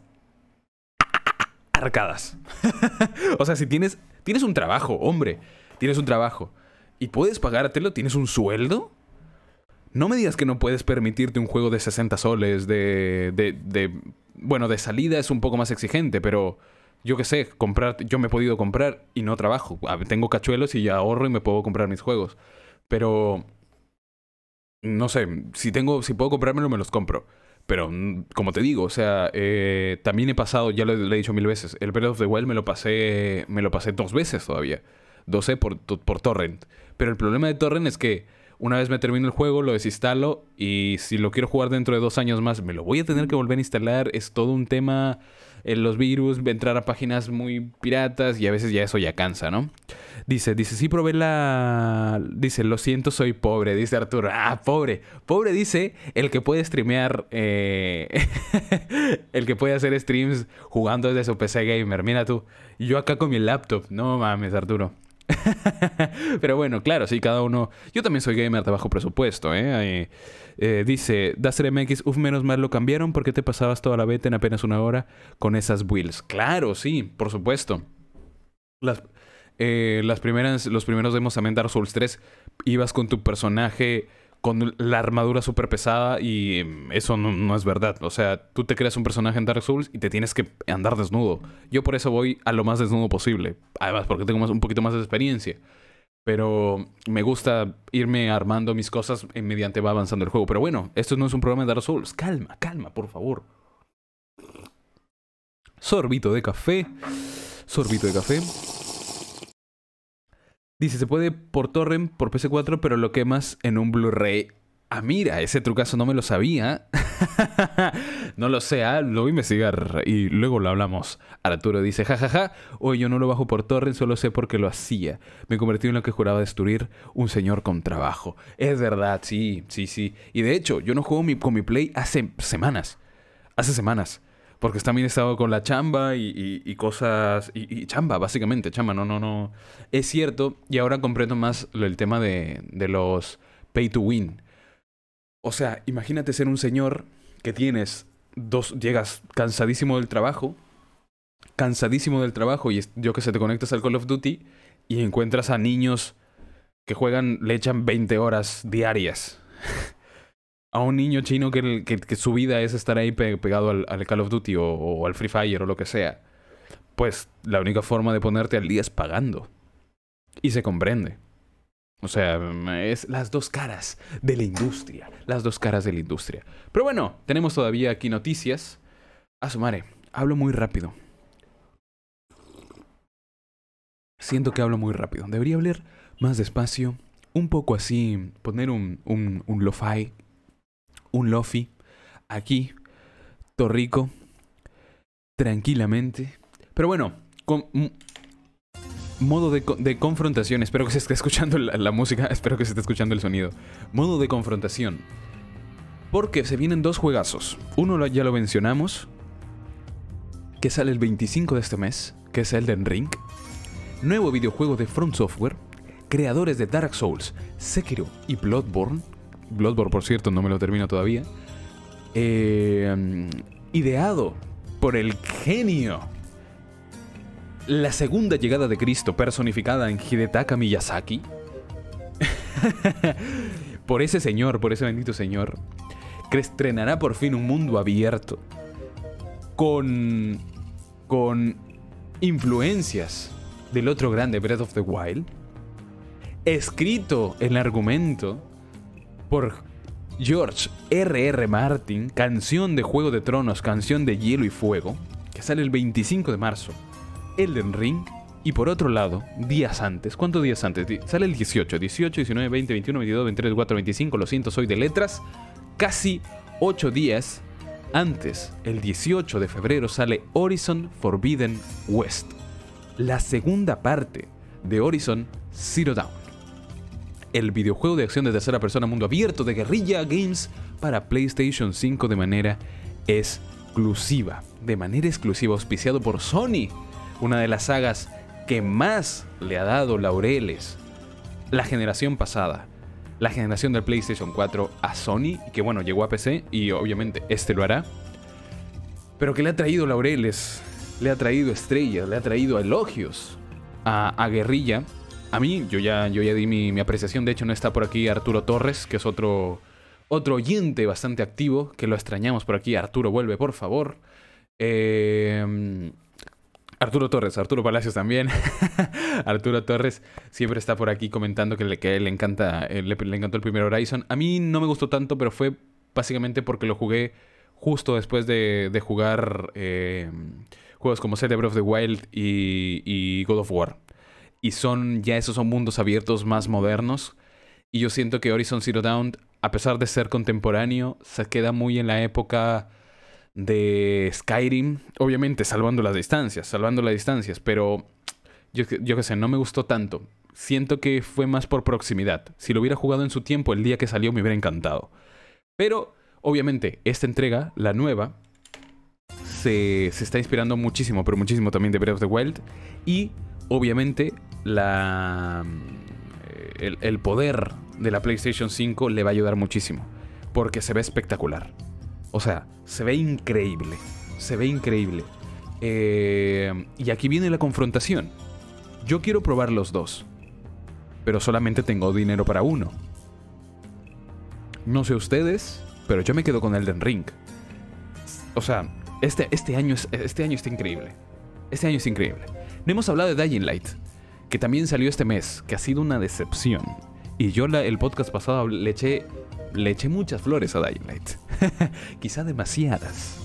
arcadas. O sea, si tienes un trabajo, hombre, tienes un trabajo y puedes pagártelo, tienes un sueldo, no me digas que no puedes permitirte un juego de 60 soles bueno, de salida es un poco más exigente, pero yo qué sé, yo me he podido comprar y no trabajo. Tengo cachuelos y ya ahorro y me puedo comprar mis juegos. Pero no sé, si puedo comprármelo, me los compro. Pero, como te digo, o sea, también he pasado, ya lo he dicho 1000 veces, el Breath of the Wild me lo pasé 2 veces todavía. 12 por torrent. Pero el problema de torrent es que una vez me termino el juego, lo desinstalo y si lo quiero jugar dentro de 2 años más, me lo voy a tener que volver a instalar. Es todo un tema, los virus, entrar a páginas muy piratas y a veces ya eso ya cansa, ¿no? Dice, sí probé Dice, lo siento, soy pobre, dice Arturo. Ah, pobre. Pobre dice el que puede streamear, el que puede hacer streams jugando desde su PC gamer. Mira tú, yo acá con mi laptop. No mames, Arturo. Pero bueno, claro, sí, cada uno... Yo también soy gamer de bajo presupuesto, ¿eh? Dice, Daster MX, menos mal lo cambiaron porque te pasabas toda la beta en apenas 1 hora con esas builds. Claro, sí, por supuesto. Los primeros demos también Dark Souls 3, ibas con tu personaje con la armadura súper pesada y eso no es verdad. O sea, tú te creas un personaje en Dark Souls y te tienes que andar desnudo. Yo por eso voy a lo más desnudo posible. Además, porque tengo un poquito más de experiencia. Pero me gusta irme armando mis cosas mediante va avanzando el juego. Pero bueno, esto no es un programa de Dark Souls. Calma, por favor. Sorbito de café. Dice, se puede por torrent, por PS4, pero lo quemas en un Blu-ray. Ah, mira, ese trucazo no me lo sabía. No lo sé, lo voy a investigar y luego lo hablamos. Arturo dice, jajaja, hoy yo no lo bajo por torrent, solo sé por qué lo hacía. Me convertí en lo que juraba destruir, un señor con trabajo. Es verdad, sí. Y de hecho, yo no juego con mi Play hace semanas. Porque también he estado con la chamba y cosas... Y chamba, básicamente, chamba, no. Es cierto, y ahora comprendo más el tema de los pay to win. O sea, imagínate ser un señor que llegas cansadísimo del trabajo cansadísimo del trabajo y yo que sé, te conectas al Call of Duty y encuentras a niños que juegan, le echan 20 horas diarias. A un niño chino que su vida es estar ahí pegado al Call of Duty o al Free Fire o lo que sea. Pues la única forma de ponerte al día es pagando. Y se comprende. O sea, es las dos caras de la industria. Las dos caras de la industria. Pero bueno, tenemos todavía aquí noticias. A su madre, hablo muy rápido. Siento que hablo muy rápido. Debería hablar más despacio. Un poco así, poner un lo-fi. Un lofi. Aquí, Torrico. Tranquilamente. Pero bueno, modo de confrontación. Espero que se esté escuchando la música. Espero que se esté escuchando el sonido. Modo de confrontación. Porque se vienen dos juegazos. Uno ya lo mencionamos, que sale el 25 de este mes, que es Elden Ring. Nuevo videojuego de From Software, creadores de Dark Souls, Sekiro y Bloodborne. Bloodborne, por cierto, no me lo termino todavía. Ideado por el genio. La segunda llegada de Cristo, personificada en Hidetaka Miyazaki. Por ese señor, por ese bendito señor, que estrenará por fin un mundo abierto con influencias del otro grande, Breath of the Wild, escrito el argumento por George R.R. Martin, canción de Juego de Tronos, canción de Hielo y Fuego, que sale el 25 de marzo, Elden Ring. Y por otro lado, días antes, ¿cuántos días antes? Sale el 18, 19, 20, 21, 22, 23, 24, 25, lo siento, soy de letras. Casi 8 días antes, el 18 de febrero, sale Horizon Forbidden West, la segunda parte de Horizon Zero Dawn, el videojuego de acción de tercera persona mundo abierto de Guerrilla Games para PlayStation 5 de manera exclusiva, auspiciado por Sony, una de las sagas que más le ha dado laureles la generación pasada, la generación del PlayStation 4 a Sony, que bueno, llegó a PC y obviamente este lo hará, pero que le ha traído laureles, le ha traído estrellas, le ha traído elogios a Guerrilla. A mí, yo ya di mi apreciación. De hecho, no está por aquí Arturo Torres, que es otro oyente bastante activo, que lo extrañamos por aquí. Arturo, vuelve, por favor. Arturo Torres, Arturo Palacios también. Arturo Torres siempre está por aquí comentando que le encanta, le encantó el primer Horizon. A mí no me gustó tanto, pero fue básicamente porque lo jugué justo después de jugar juegos como Zelda Breath of the Wild y God of War. Y esos son mundos abiertos más modernos. Y yo siento que Horizon Zero Dawn, a pesar de ser contemporáneo, se queda muy en la época de Skyrim. Obviamente salvando las distancias. Pero yo qué sé, no me gustó tanto. Siento que fue más por proximidad. Si lo hubiera jugado en su tiempo, el día que salió me hubiera encantado. Pero obviamente esta entrega, la nueva, se está inspirando muchísimo, pero muchísimo también de Breath of the Wild. Y obviamente el poder de la PlayStation 5 le va a ayudar muchísimo, porque se ve espectacular. O sea, se ve increíble. Y aquí viene la confrontación. Yo quiero probar los dos, pero solamente tengo dinero para uno. No sé ustedes, pero yo me quedo con Elden Ring. O sea, este año está increíble. Este año es increíble. No hemos hablado de Dying Light, que también salió este mes, que ha sido una decepción. Y yo el podcast pasado le eché muchas flores a Dying Light. Quizá demasiadas.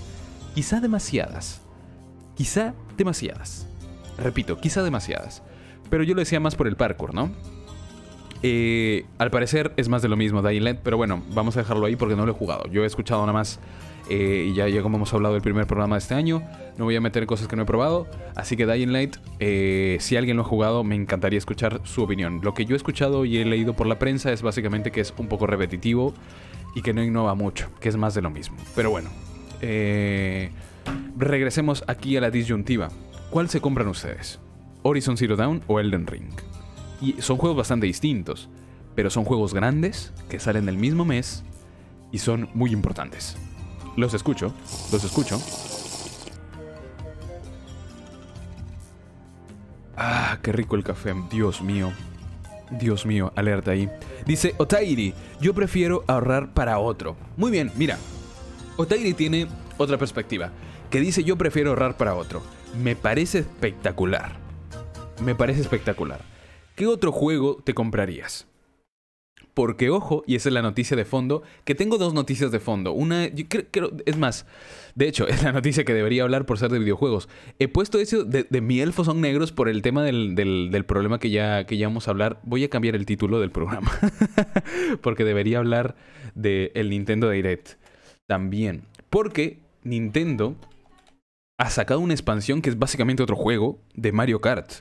Repito, quizá demasiadas. Pero yo lo decía más por el parkour, ¿no? Al parecer es más de lo mismo Dying Light, pero bueno, vamos a dejarlo ahí porque no lo he jugado. Yo he escuchado nada más, y ya como hemos hablado del primer programa de este año, no voy a meter cosas que no he probado. Así que Dying Light, si alguien lo ha jugado, me encantaría escuchar su opinión. Lo que yo he escuchado y he leído por la prensa es básicamente que es un poco repetitivo y que no innova mucho, que es más de lo mismo. Pero bueno, regresemos aquí a la disyuntiva. ¿Cuál se compran ustedes? ¿Horizon Zero Dawn o Elden Ring? Y son juegos bastante distintos, pero son juegos grandes que salen el mismo mes y son muy importantes. Los escucho. Qué rico el café. Dios mío. Dios mío, alerta ahí. Dice Otairi, yo prefiero ahorrar para otro. Muy bien, mira. Otairi tiene otra perspectiva, que dice yo prefiero ahorrar para otro. Me parece espectacular. Me parece espectacular. ¿Qué otro juego te comprarías? Porque, ojo, y esa es la noticia de fondo, que tengo dos noticias de fondo. Una, yo creo, es más, de hecho, es la noticia que debería hablar por ser de videojuegos. He puesto eso de mi elfos son negros por el tema del problema que ya vamos a hablar. Voy a cambiar el título del programa. Porque debería hablar del Nintendo Direct también. Porque Nintendo ha sacado una expansión que es básicamente otro juego de Mario Kart.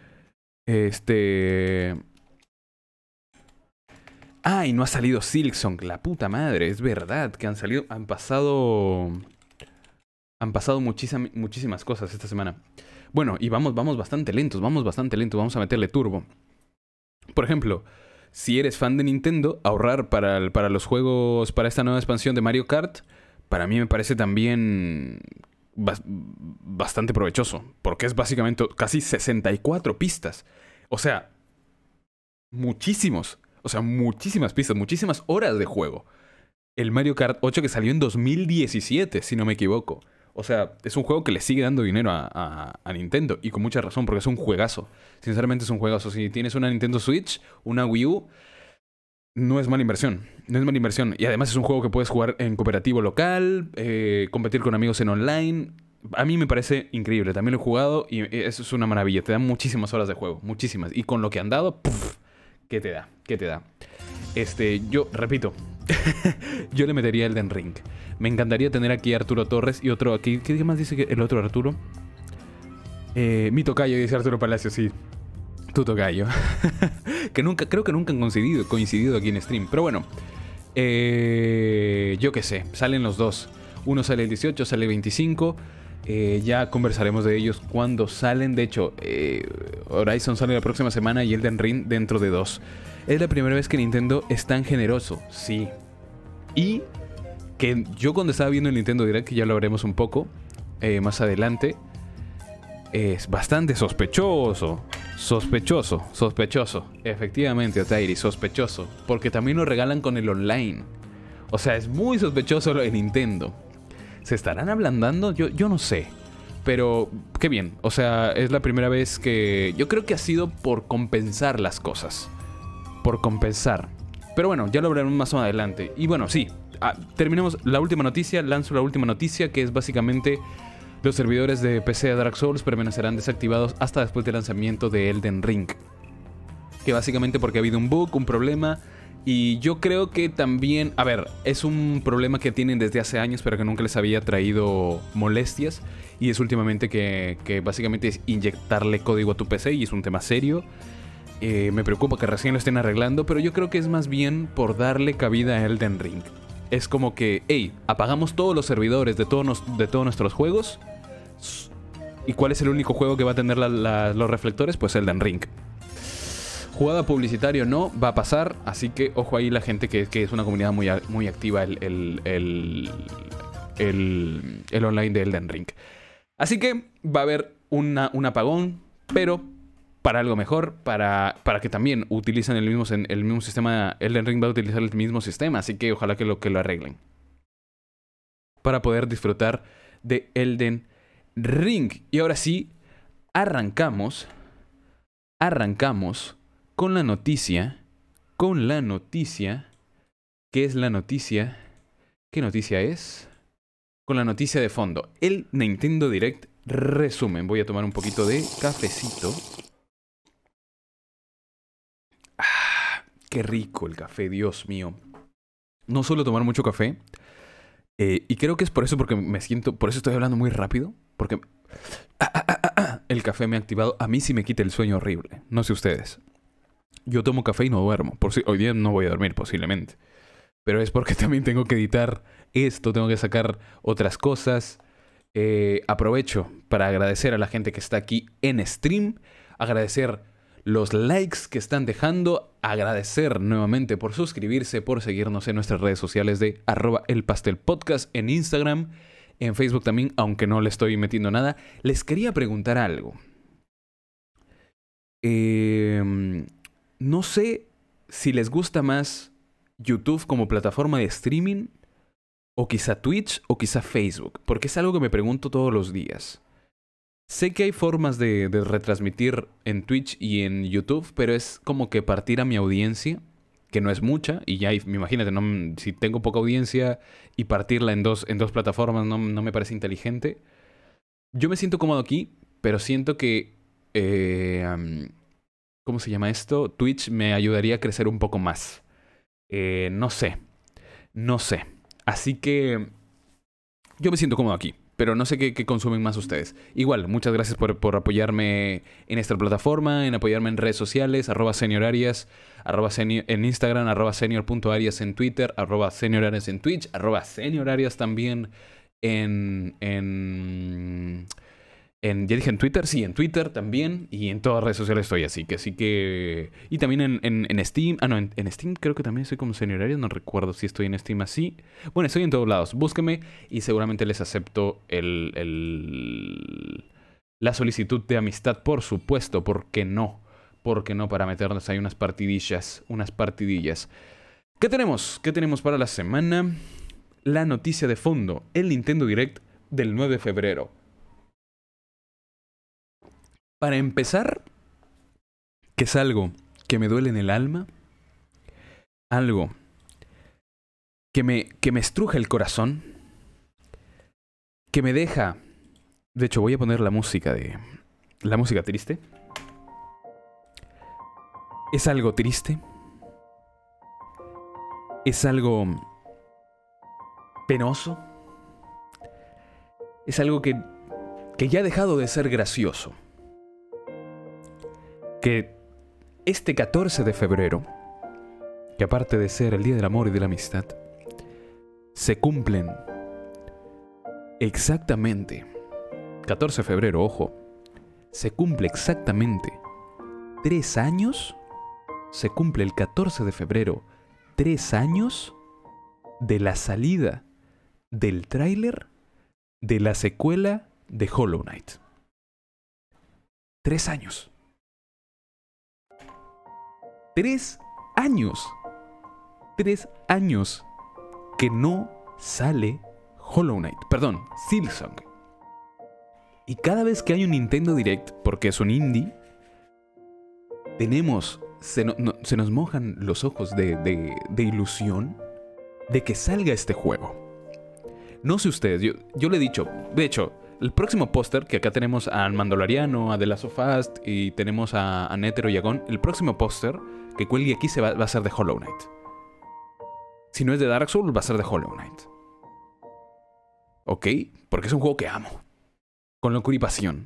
Y no ha salido Silksong, la puta madre, es verdad que han pasado muchísimas cosas esta semana. Bueno, y vamos bastante lentos, vamos a meterle turbo. Por ejemplo, si eres fan de Nintendo, ahorrar para los juegos, para esta nueva expansión de Mario Kart, para mí me parece también bastante provechoso, porque es básicamente casi 64 pistas. O sea, muchísimas pistas, muchísimas horas de juego. El Mario Kart 8 que salió en 2017, si no me equivoco. O sea, es un juego que le sigue dando dinero a Nintendo. Y con mucha razón, porque es un juegazo. Sinceramente es un juegazo. Si tienes una Nintendo Switch, una Wii U, no es mala inversión. No es mala inversión. Y además es un juego que puedes jugar en cooperativo local, competir con amigos en online. A mí me parece increíble. También lo he jugado y eso es una maravilla. Te dan muchísimas horas de juego. Muchísimas. Y con lo que han dado, ¡puf! ¿Qué te da? ¿Qué te da? Yo, repito, yo le metería Elden Ring. Me encantaría tener aquí a Arturo Torres y otro aquí. ¿Qué más dice el otro Arturo? Mi tocayo, dice Arturo Palacio, sí. Tu tocayo. Creo que nunca han coincidido aquí en stream. Pero bueno, yo qué sé, salen los dos. Uno sale el 18, sale el 25. Ya conversaremos de ellos cuando salen. De hecho, Horizon sale la próxima semana y Elden Ring dentro de 2. Es la primera vez que Nintendo es tan generoso, sí. Y que yo cuando estaba viendo el Nintendo Direct, que ya lo veremos un poco más adelante, es bastante sospechoso. Efectivamente, Otairi, sospechoso. Porque también lo regalan con el online. O sea, es muy sospechoso lo de Nintendo. ¿Se estarán ablandando? Yo no sé. Pero qué bien. O sea, es la primera vez que... Yo creo que ha sido por compensar las cosas. Por compensar. Pero bueno, ya lo hablaremos más adelante. Y bueno, sí. Terminemos la última noticia. Lanzo la última noticia, que es básicamente... Los servidores de PC de Dark Souls permanecerán desactivados hasta después del lanzamiento de Elden Ring. Que básicamente porque ha habido un bug, un problema... Y yo creo que también, a ver, es un problema que tienen desde hace años, pero que nunca les había traído molestias. Y es últimamente que básicamente es inyectarle código a tu PC y es un tema serio. Me preocupa que recién lo estén arreglando, pero yo creo que es más bien por darle cabida a Elden Ring. Es como que, hey, apagamos todos los servidores de todos nuestros juegos. ¿Y cuál es el único juego que va a tener los reflectores? Pues Elden Ring. Jugada publicitaria no, va a pasar, así que ojo ahí la gente que es una comunidad muy activa el online de Elden Ring. Así que va a haber un apagón, pero para algo mejor, para que también utilicen el mismo sistema. Elden Ring va a utilizar el mismo sistema, así que ojalá que lo arreglen. Para poder disfrutar de Elden Ring. Y ahora sí, arrancamos con la noticia. ¿Qué es la noticia? ¿Qué noticia es? Con la noticia de fondo. El Nintendo Direct resumen. Voy a tomar un poquito de cafecito. Qué rico el café, Dios mío. No suelo tomar mucho café. Y creo que es por eso, por eso estoy hablando muy rápido. Porque el café me ha activado. A mí sí me quita el sueño horrible. No sé ustedes. Yo tomo café y no duermo. Hoy día no voy a dormir posiblemente. Pero es porque también tengo que editar esto, tengo que sacar otras cosas. Aprovecho para agradecer a la gente que está aquí en stream. Agradecer los likes que están dejando. Agradecer nuevamente por suscribirse, por seguirnos en nuestras redes sociales de @elpastelpodcast en Instagram, en Facebook también, aunque no le estoy metiendo nada. Les quería preguntar algo. No sé si les gusta más YouTube como plataforma de streaming, o quizá Twitch, o quizá Facebook, porque es algo que me pregunto todos los días. Sé que hay formas de retransmitir en Twitch y en YouTube, pero es como que partir a mi audiencia, que no es mucha, y ya imagínate, si tengo poca audiencia y partirla en dos plataformas no me parece inteligente. Yo me siento cómodo aquí, pero siento que... ¿cómo se llama esto? Twitch me ayudaría a crecer un poco más. No sé. Así que yo me siento cómodo aquí, pero no sé qué consumen más ustedes. Igual, muchas gracias por apoyarme en esta plataforma, en apoyarme en redes sociales, @seniorarias, en Instagram, @senior.arias en Twitter, @seniorarias en Twitch, @seniorarias también ya dije en Twitter, sí, en Twitter también, y en todas las redes sociales estoy así que... Y también en Steam, en Steam creo que también estoy como Seniorarias, no recuerdo si estoy en Steam así. Bueno, estoy en todos lados, búsquenme y seguramente les acepto la solicitud de amistad, por supuesto, ¿por qué no? Para meternos ahí unas partidillas. ¿Qué tenemos? ¿Qué tenemos para la semana? La noticia de fondo, el Nintendo Direct del 9 de febrero. Para empezar, que es algo que me duele en el alma, algo que me estruja el corazón, que me deja... De hecho, voy a poner la música triste. Es algo triste. Es algo penoso. Es algo que ya ha dejado de ser gracioso. Que este 14 de febrero, que aparte de ser el Día del Amor y de la Amistad, se cumplen exactamente, 14 de febrero, ojo, se cumple exactamente 3 años, se cumple el 14 de febrero, 3 años de la salida del tráiler de la secuela de Hollow Knight. 3 años. 3 años. 3 años que no sale Hollow Knight. Perdón, Silksong. Y cada vez que hay un Nintendo Direct, porque es un indie, se nos mojan los ojos de ilusión de que salga este juego. No sé ustedes, yo le he dicho, de hecho, el próximo póster, que acá tenemos al Mandaloriano, a The Last of Us y tenemos a Netero y a Gon, el próximo póster que cuelgue aquí va a ser de Hollow Knight. Si no es de Dark Souls, va a ser de Hollow Knight. ¿Ok? Porque es un juego que amo. Con locura y pasión.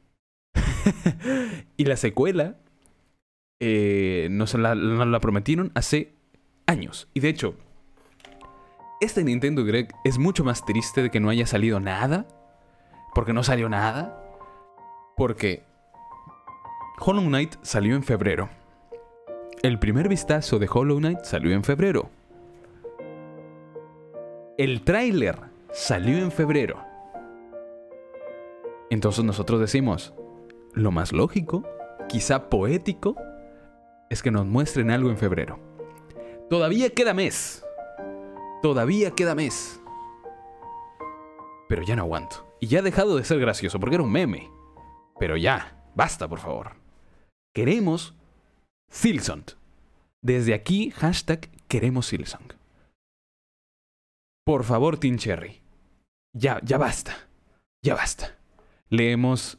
Y la secuela nos la prometieron hace años. Y de hecho, este Nintendo Direct es mucho más triste de que no haya salido nada. Porque no salió nada. Porque Hollow Knight salió en febrero. El primer vistazo de Hollow Knight salió en febrero. El tráiler salió en febrero. Entonces nosotros decimos, lo más lógico, quizá poético, es que nos muestren algo en febrero. Todavía queda mes. Pero ya no aguanto. Y ya ha dejado de ser gracioso porque era un meme. Pero ya, basta por favor. Queremos Silksong. Desde aquí, hashtag queremos Silksong. Por favor, Team Cherry. Ya basta. Leemos...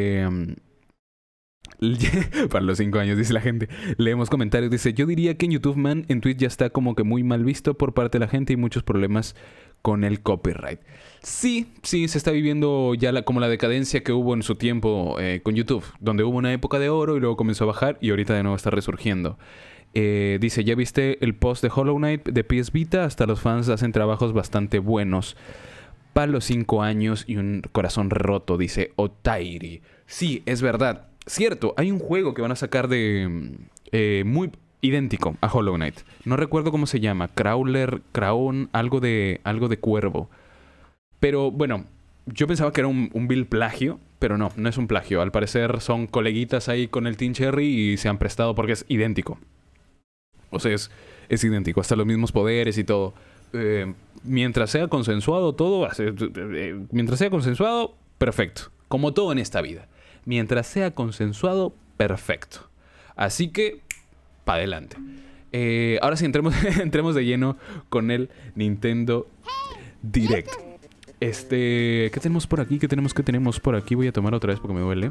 para los 5 años, dice la gente. Leemos comentarios. Dice, yo diría que en YouTube, man, en Twitch ya está como que muy mal visto por parte de la gente y muchos problemas con el copyright. Sí, se está viviendo ya como la decadencia que hubo en su tiempo con YouTube, donde hubo una época de oro y luego comenzó a bajar y ahorita de nuevo está resurgiendo. Dice, ¿ya viste el post de Hollow Knight de PS Vita? Hasta los fans hacen trabajos bastante buenos. Para los 5 años y un corazón roto, dice Otairi. Sí, es verdad. Cierto, hay un juego que van a sacar de... muy idéntico a Hollow Knight. No recuerdo cómo se llama. Crown, algo de cuervo. Pero bueno, yo pensaba que era un vil plagio, pero no, no es un plagio. Al parecer son coleguitas ahí con el Team Cherry y se han prestado porque es idéntico. O sea, es idéntico, hasta los mismos poderes y todo. Mientras sea consensuado todo, mientras sea consensuado, perfecto. Como todo en esta vida. Mientras sea consensuado, perfecto. Así que, para adelante. Ahora sí, entremos de lleno con el Nintendo Direct. ¿Qué tenemos por aquí? ¿Qué tenemos por aquí? Voy a tomar otra vez porque me duele.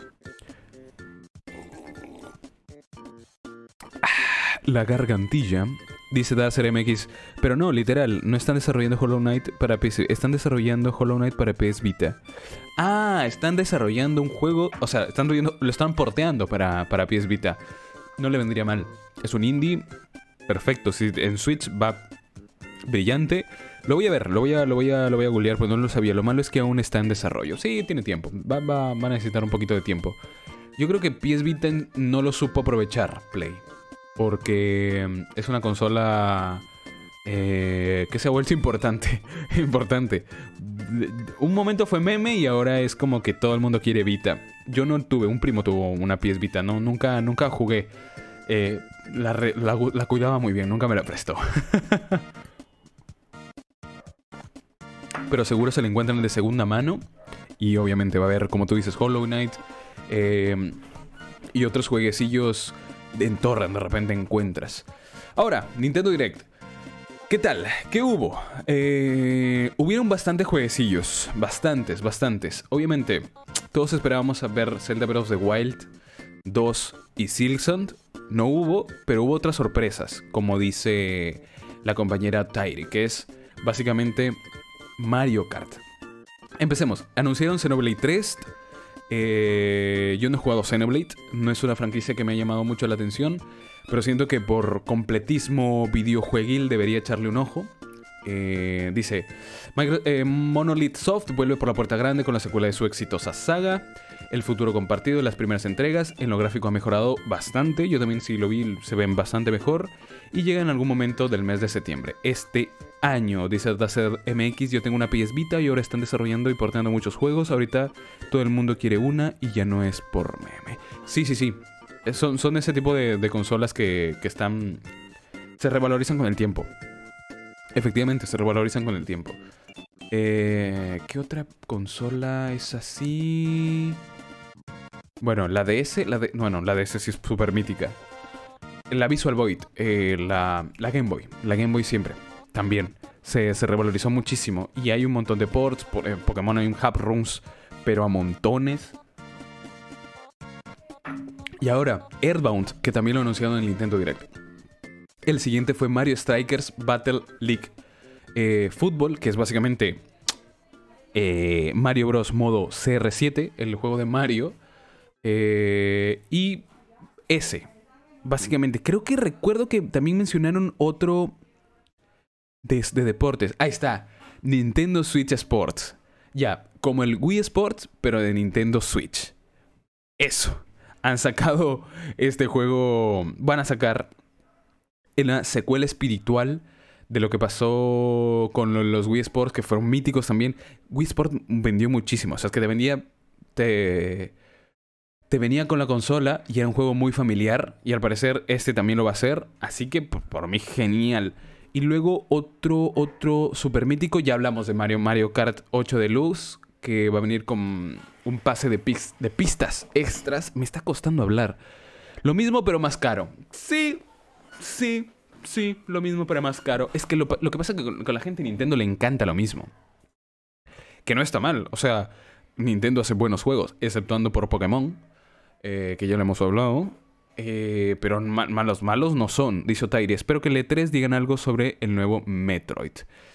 La gargantilla. Dice Dazer MX. Pero no, literal, no están desarrollando Hollow Knight para PC. Están desarrollando Hollow Knight para PS Vita. Ah, están desarrollando un juego. O sea, lo están porteando para PS Vita. No le vendría mal. Es un indie. Perfecto. Si en Switch va brillante. Lo voy a ver, lo voy a googlear, pues no lo sabía. Lo malo es que aún está en desarrollo. Sí, tiene tiempo. Va a necesitar un poquito de tiempo. Yo creo que PS Vita no lo supo aprovechar, Play. Porque es una consola que se ha vuelto importante. Importante. Un momento fue meme y ahora es como que todo el mundo quiere Vita. Yo no tuve, un primo tuvo una PS Vita. No, nunca jugué. La cuidaba muy bien, nunca me la prestó. Pero seguro se le encuentran de segunda mano. Y obviamente va a haber, como tú dices, Hollow Knight. Y otros jueguecillos en torrent de repente encuentras. Ahora, Nintendo Direct. ¿Qué tal? ¿Qué hubo? Hubieron bastantes jueguecillos. Bastantes. Obviamente, todos esperábamos a ver Zelda Breath of the Wild 2 y Silksong. No hubo, pero hubo otras sorpresas. Como dice la compañera Tairi, que es básicamente Mario Kart. Empecemos. Anunciaron Xenoblade 3. Yo no he jugado Xenoblade. No es una franquicia que me ha llamado mucho la atención. Pero siento que por completismo videojueguil debería echarle un ojo. Dice Monolith Soft vuelve por la puerta grande con la secuela de su exitosa saga. El futuro compartido de las primeras entregas. En lo gráfico ha mejorado bastante. Yo también sí lo vi, se ven bastante mejor. Y llega en algún momento del mes de septiembre. Este año, dice Dazer MX, yo tengo una PS Vita y ahora están desarrollando y porteando muchos juegos. Ahorita todo el mundo quiere una y ya no es por meme. Sí. Son ese tipo de consolas que están... se revalorizan con el tiempo. Efectivamente, se revalorizan con el tiempo. ¿Qué otra consola es así? Bueno, la DS... la DS sí es súper mítica. La Visual Boy, la Game Boy. La Game Boy siempre. También se revalorizó muchísimo. Y hay un montón de ports. Pokémon hay un Hub Rooms, pero a montones. Y ahora, Earthbound, que también lo anunciaron en el Nintendo Direct. El siguiente fue Mario Strikers Battle League Fútbol, que es básicamente Mario Bros. Modo CR7, el juego de Mario. Y ese, básicamente. Creo que recuerdo que también mencionaron otro de deportes. Ahí está, Nintendo Switch Sports. Ya, como el Wii Sports, pero de Nintendo Switch. Eso. Han sacado este juego. Van a sacar una secuela espiritual de lo que pasó con los Wii Sports, que fueron míticos también. Wii Sports vendió muchísimo. O sea, es que te venía con la consola y era un juego muy familiar. Y al parecer este también lo va a hacer. Así que por mí genial. Y luego otro super mítico. Ya hablamos de Mario Kart 8 Deluxe, que va a venir con un pase de pistas extras. Me está costando hablar. Lo mismo pero más caro. Sí, lo mismo pero más caro. Es que lo que pasa es que con la gente de Nintendo le encanta lo mismo. Que no está mal. O sea, Nintendo hace buenos juegos, exceptuando por Pokémon, que ya lo hemos hablado. Pero malos no son, dice Otairi. Espero que el E3 digan algo sobre el nuevo Metroid.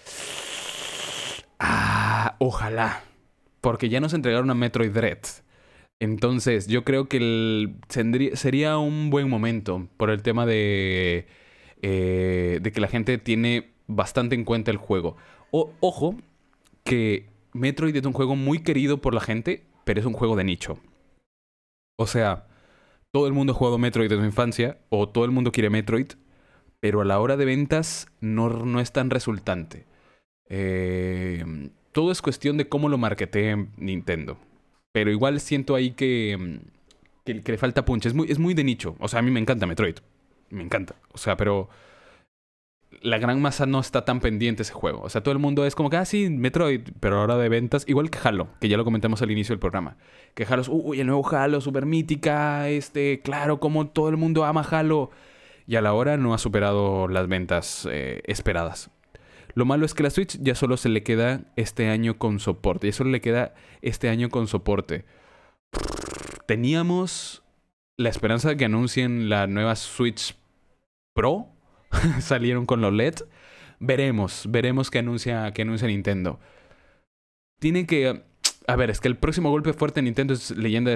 Ojalá. Porque ya nos entregaron a Metroid Dread. Entonces, yo creo que sería un buen momento por el tema de que la gente tiene bastante en cuenta el juego. Ojo, que Metroid es un juego muy querido por la gente, pero es un juego de nicho. O sea, todo el mundo ha jugado Metroid en su infancia, o todo el mundo quiere Metroid, pero a la hora de ventas no es tan resultante. todo es cuestión de cómo lo marketee Nintendo. Pero igual siento ahí que le falta punch. Es muy de nicho. O sea, a mí me encanta Metroid. Me encanta. O sea, pero la gran masa no está tan pendiente ese juego. O sea, todo el mundo es como que, sí, Metroid, pero ahora de ventas, igual que Halo, que ya lo comentamos al inicio del programa. Que Halo es, el nuevo Halo, super mítica, claro, como todo el mundo ama Halo. Y a la hora no ha superado las ventas esperadas. Lo malo es que la Switch ya solo se le queda este año con soporte. Ya solo le queda este año con soporte. Teníamos la esperanza de que anuncien la nueva Switch Pro. Salieron con los LED. Veremos que anuncia Nintendo. Tiene que... A ver, es que el próximo golpe fuerte de Nintendo es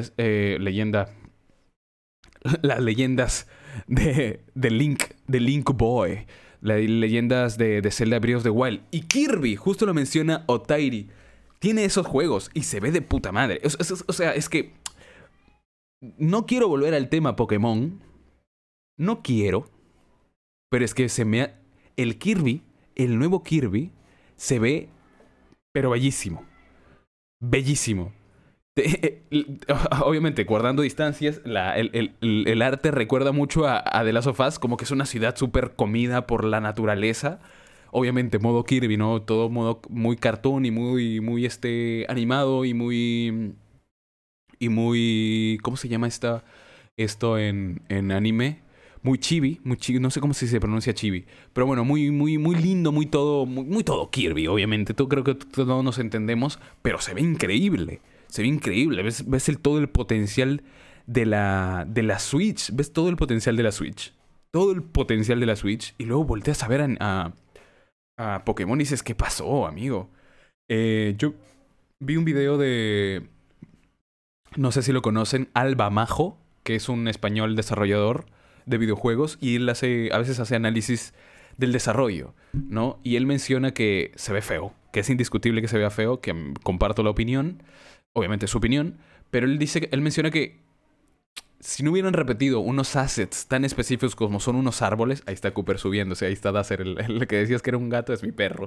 las leyendas de Link Boy. Las leyendas de Zelda Breath of the Wild. Y Kirby, justo lo menciona Otairi. Tiene esos juegos y se ve de puta madre. O sea, es que... No quiero volver al tema Pokémon. No quiero. Pero es que el Kirby, el nuevo Kirby, se ve, pero bellísimo. Bellísimo. Obviamente, guardando distancias, el arte recuerda mucho a The Last of Us, como que es una ciudad súper comida por la naturaleza. Obviamente, modo Kirby, ¿no? Todo modo muy cartoon y muy animado y muy... ¿Cómo se llama esto en anime? Muy chibi, no sé cómo se pronuncia chibi. Pero bueno, muy lindo, muy todo Kirby, obviamente. Creo que todos nos entendemos, pero se ve increíble. Se ve increíble. ¿Ves todo el potencial de la Switch? ¿Ves todo el potencial de la Switch? Todo el potencial de la Switch. Y luego volteas a ver a Pokémon y dices, ¿qué pasó, amigo? Yo vi un video de... No sé si lo conocen, Alba Majo, que es un español desarrollador de videojuegos, y él a veces hace análisis del desarrollo, ¿no? Y él menciona que se ve feo, que es indiscutible que se vea feo, que comparto la opinión, obviamente es su opinión, pero él menciona que si no hubieran repetido unos assets tan específicos como son unos árboles, ahí está Cooper subiéndose, ahí está Dazer, el que decías que era un gato es mi perro.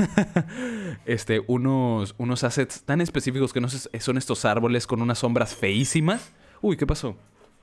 Unos assets tan específicos que no son estos árboles con unas sombras feísimas. Uy, ¿qué pasó?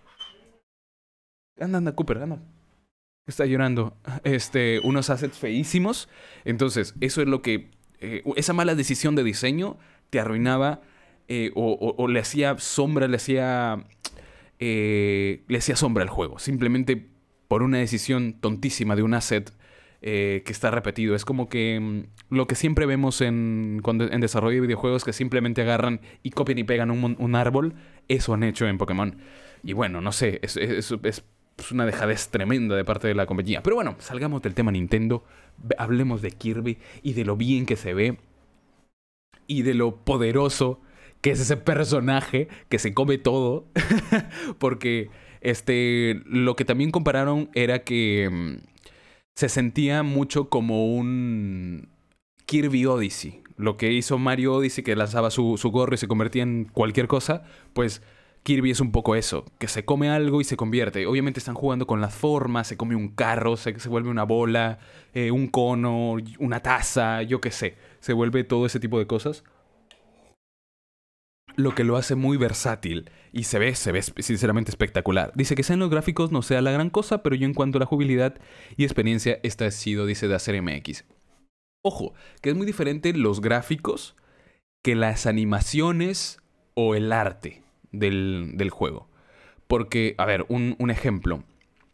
Anda, Cooper, anda. Está llorando. Unos assets feísimos. Entonces, eso es lo que... esa mala decisión de diseño te arruinaba o le hacía sombra, le hacía sombra al juego. Simplemente por una decisión tontísima de un asset que está repetido. Es como que lo que siempre vemos en desarrollo de videojuegos, que simplemente agarran y copian y pegan un árbol. Eso han hecho en Pokémon. Y bueno, no sé, es una dejadez tremenda de parte de la compañía. Pero bueno, salgamos del tema Nintendo. Hablemos de Kirby y de lo bien que se ve. Y de lo poderoso que es ese personaje que se come todo. Porque lo que también compararon era que se sentía mucho como un Kirby Odyssey. Lo que hizo Mario Odyssey, que lanzaba su gorro y se convertía en cualquier cosa, pues Kirby es un poco eso, que se come algo y se convierte. Obviamente están jugando con las formas, se come un carro, se vuelve una bola, un cono, una taza, yo qué sé. Se vuelve todo ese tipo de cosas. Lo que lo hace muy versátil y se ve sinceramente espectacular. Dice que sea en los gráficos no sea la gran cosa, pero yo en cuanto a la jugabilidad y experiencia, esta ha sido, dice, de hacer MX. Ojo, que es muy diferente los gráficos que las animaciones o el arte del juego. Porque, a ver, un ejemplo.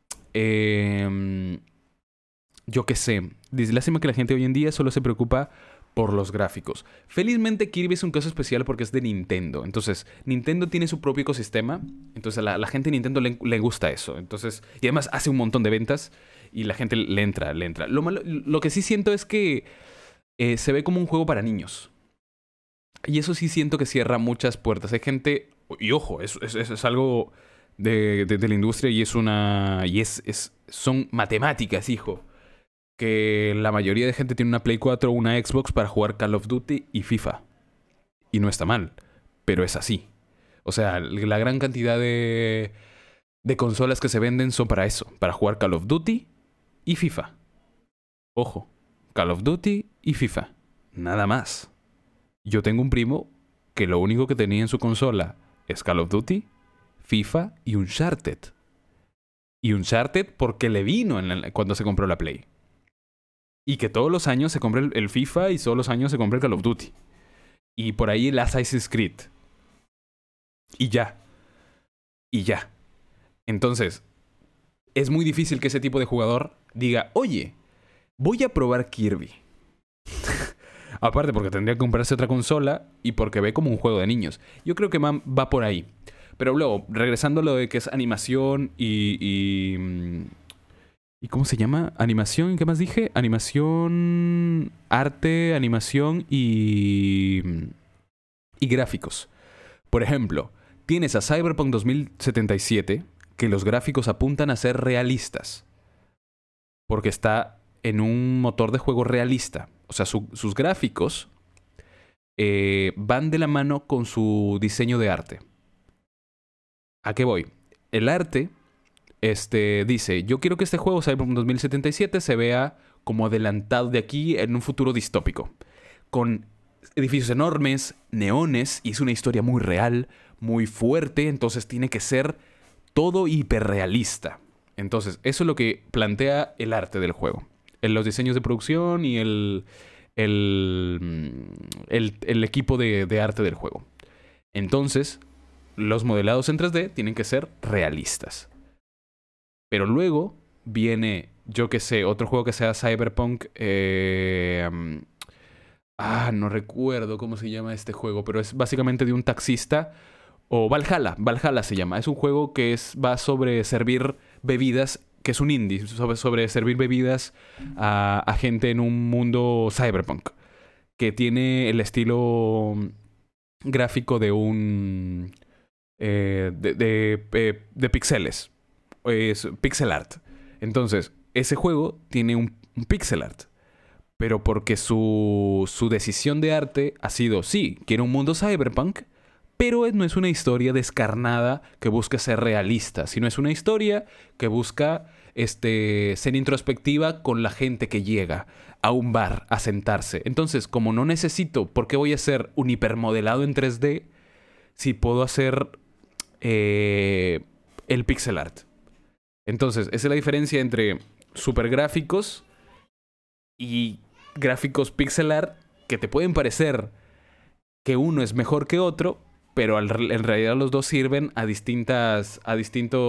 Yo qué sé. Dice, lástima que la gente hoy en día solo se preocupa por los gráficos. Felizmente Kirby es un caso especial porque es de Nintendo. Entonces, Nintendo tiene su propio ecosistema. Entonces, a la gente de Nintendo le gusta eso. Entonces, y además hace un montón de ventas y la gente le entra. Lo que sí siento es que se ve como un juego para niños. Y eso sí siento que cierra muchas puertas. Hay gente... Y ojo, es algo de la industria y son matemáticas, hijo. Que la mayoría de gente tiene una Play 4 o una Xbox para jugar Call of Duty y FIFA. Y no está mal, pero es así. O sea, la gran cantidad de consolas que se venden son para eso, para jugar Call of Duty y FIFA. Ojo, Call of Duty y FIFA. Nada más. Yo tengo un primo que lo único que tenía en su consola es Call of Duty, FIFA y Uncharted. Y Uncharted porque le vino cuando se compró la Play. Y que todos los años se compra el FIFA y todos los años se compra el Call of Duty. Y por ahí el Assassin's Creed. Y ya. Y ya. Entonces, es muy difícil que ese tipo de jugador diga, oye, voy a probar Kirby. Aparte porque tendría que comprarse otra consola y porque ve como un juego de niños. Yo creo que va por ahí. Pero luego, regresando a lo de que es animación ¿y cómo se llama? Animación, ¿qué más dije? Animación, arte, animación y gráficos. Por ejemplo, tienes a Cyberpunk 2077, que los gráficos apuntan a ser realistas. Porque está en un motor de juego realista. O sea, sus gráficos van de la mano con su diseño de arte. ¿A qué voy? El arte dice, yo quiero que este juego, Cyberpunk 2077, se vea como adelantado de aquí en un futuro distópico. Con edificios enormes, neones, y es una historia muy real, muy fuerte, entonces tiene que ser todo hiperrealista. Entonces, eso es lo que plantea el arte del juego. En los diseños de producción y el equipo de arte del juego. Entonces, los modelados en 3D tienen que ser realistas. Pero luego viene, yo que sé, otro juego que sea Cyberpunk. No recuerdo cómo se llama este juego, pero es básicamente de un taxista. O Valhalla, Valhalla se llama. Es un juego que va sobre servir bebidas, que es un indie, sobre servir bebidas a gente en un mundo cyberpunk. Que tiene el estilo gráfico de un... de pixeles. Es pixel art. Entonces, ese juego tiene un pixel art. Pero porque su decisión de arte ha sido, sí, quiero un mundo cyberpunk, pero no es una historia descarnada que busca ser realista, sino es una historia que busca ser introspectiva con la gente que llega a un bar a sentarse. Entonces, como no necesito, ¿por qué voy a hacer un hipermodelado en 3D si puedo hacer el pixel art? Entonces, esa es la diferencia entre supergráficos y gráficos pixel art, que te pueden parecer que uno es mejor que otro, pero en realidad los dos sirven a distintos, me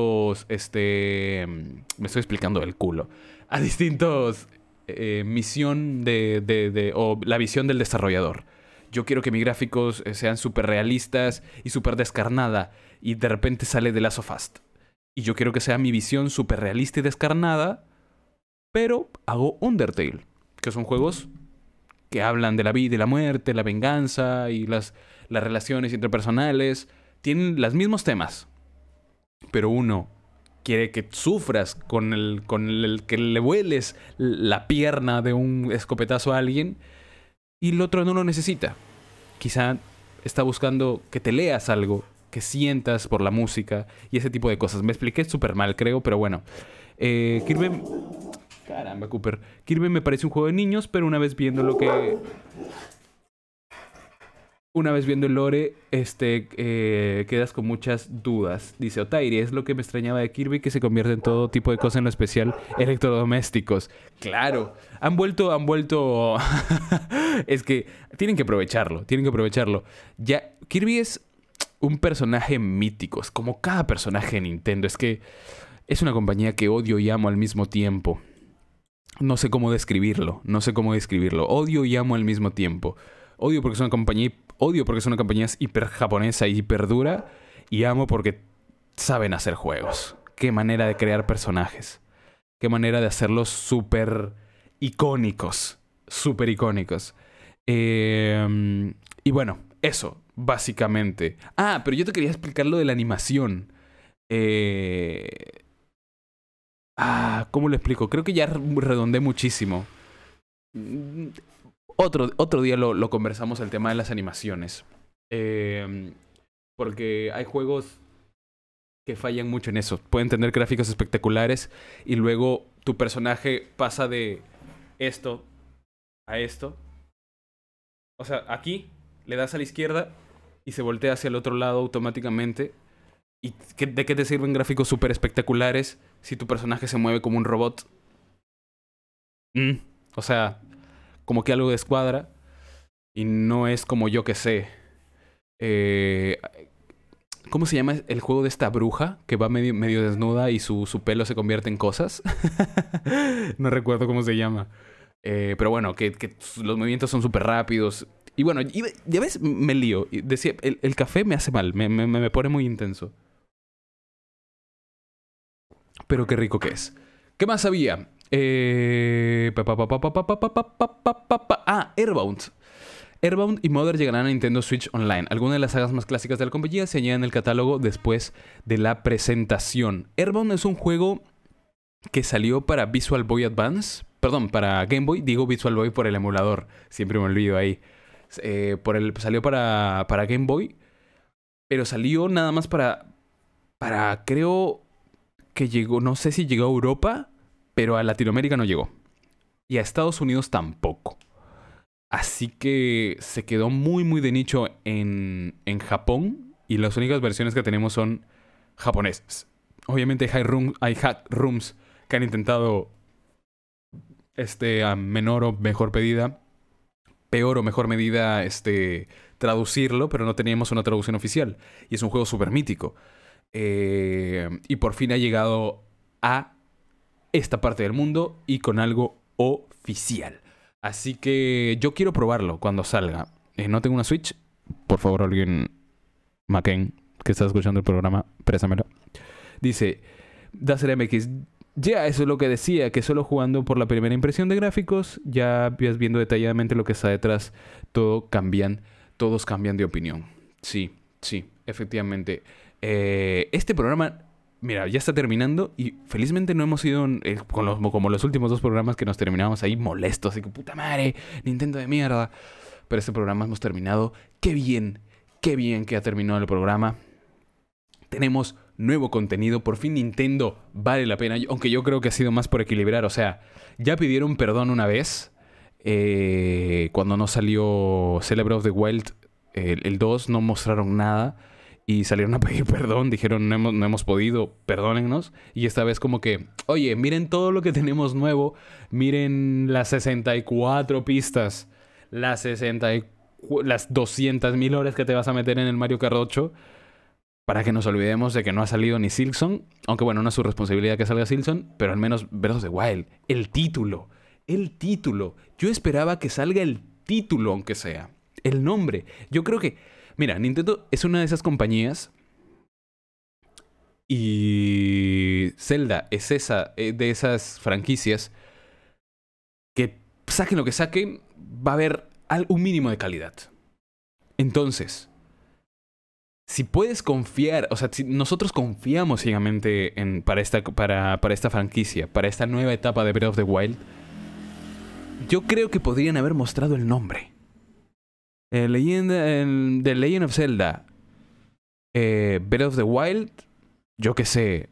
estoy explicando del culo, a distintos misión o la visión del desarrollador. Yo quiero que mis gráficos sean súper realistas y súper descarnada, y de repente sale The Last of Us. Y yo quiero que sea mi visión súper realista y descarnada, pero hago Undertale, que son juegos que hablan de la vida y la muerte, la venganza y las relaciones interpersonales. Tienen los mismos temas, pero uno quiere que sufras con el que le vueles la pierna de un escopetazo a alguien, y el otro no lo necesita. Quizá está buscando que te leas algo, que sientas por la música y ese tipo de cosas. Me expliqué súper mal, creo, pero bueno. Kirby... Caramba, Cooper. Kirby me parece un juego de niños, pero una vez viendo el lore, quedas con muchas dudas. Dice Otairi, es lo que me extrañaba de Kirby, que se convierte en todo tipo de cosas, en lo especial electrodomésticos. Claro, han vuelto... Es que tienen que aprovecharlo. Ya, Kirby es un personaje mítico, es como cada personaje de Nintendo. Es que es una compañía que odio y amo al mismo tiempo. No sé cómo describirlo. Odio y amo al mismo tiempo. Odio porque es una compañía hiper japonesa y hiper dura. Y amo porque saben hacer juegos. Qué manera de crear personajes. Qué manera de hacerlos súper icónicos. Y bueno, eso, básicamente. Pero yo te quería explicar lo de la animación. ¿Cómo lo explico? Creo que ya redondé muchísimo. Otro día lo conversamos, el tema de las animaciones. Porque hay juegos que fallan mucho en eso. Pueden tener gráficos espectaculares y luego tu personaje pasa de esto a esto. O sea, aquí le das a la izquierda y se voltea hacia el otro lado automáticamente. ¿Y de qué te sirven gráficos súper espectaculares si tu personaje se mueve como un robot? O sea, como que algo descuadra. Y no es como yo que sé. ¿Cómo se llama el juego de esta bruja que va medio desnuda y su pelo se convierte en cosas? No recuerdo cómo se llama. Pero bueno, que los movimientos son súper rápidos. Y bueno, ya ves, me lío. Decía, el café me hace mal, me pone muy intenso. Pero qué rico que es. ¿Qué más había? Airbound. Airbound y Mother llegarán a Nintendo Switch Online. Algunas de las sagas más clásicas de la compañía se añaden al catálogo después de la presentación. Airbound es un juego que salió para Visual Boy Advance. Perdón, para Game Boy. Digo Visual Boy por el emulador. Siempre me olvido ahí. Salió para Game Boy. Pero salió nada más para creo que llegó... No sé si llegó a Europa, pero a Latinoamérica no llegó. Y a Estados Unidos tampoco. Así que se quedó muy, muy de nicho en Japón. Y las únicas versiones que tenemos son japonesas. Obviamente hay hack rooms que han intentado a menor o mejor medida, peor o mejor medida, traducirlo, pero no teníamos una traducción oficial. Y es un juego súper mítico. Y por fin ha llegado a esta parte del mundo y con algo oficial. Así que yo quiero probarlo cuando salga. No tengo una Switch. Por favor, alguien... Maken, que está escuchando el programa, préstamelo. Dice... DazerMX... Ya, eso es lo que decía, que solo jugando por la primera impresión de gráficos, ya vas viendo detalladamente lo que está detrás, todos cambian de opinión. Sí, efectivamente. Este programa, mira, ya está terminando y felizmente no hemos ido como los últimos 2 programas que nos terminamos ahí molestos, así que puta madre, Nintendo de mierda. Pero este programa hemos terminado. Qué bien que ha terminado el programa. Tenemos nuevo contenido. Por fin Nintendo vale la pena. Aunque yo creo que ha sido más por equilibrar. O sea, ya pidieron perdón una vez. Cuando no salió Celebrate of the Wild, el 2, no mostraron nada. Y salieron a pedir perdón. Dijeron, no hemos podido, perdónennos. Y esta vez como que, oye, miren todo lo que tenemos nuevo. Miren las 64 pistas. Las 200.000 horas que te vas a meter en el Mario Kart 8. Para que nos olvidemos de que no ha salido ni Silksong. Aunque bueno, no es su responsabilidad que salga Silksong. Pero al menos Breath of the Wild. El título. Yo esperaba que salga el título, aunque sea. El nombre. Yo creo que... Mira, Nintendo es una de esas compañías. Y Zelda es de esas franquicias que saquen lo que saquen, va a haber un mínimo de calidad. Entonces... Si puedes confiar, o sea, si nosotros confiamos ciegamente para esta franquicia, para esta nueva etapa de Breath of the Wild, yo creo que podrían haber mostrado el nombre. The Legend of Zelda, Breath of the Wild, yo qué sé,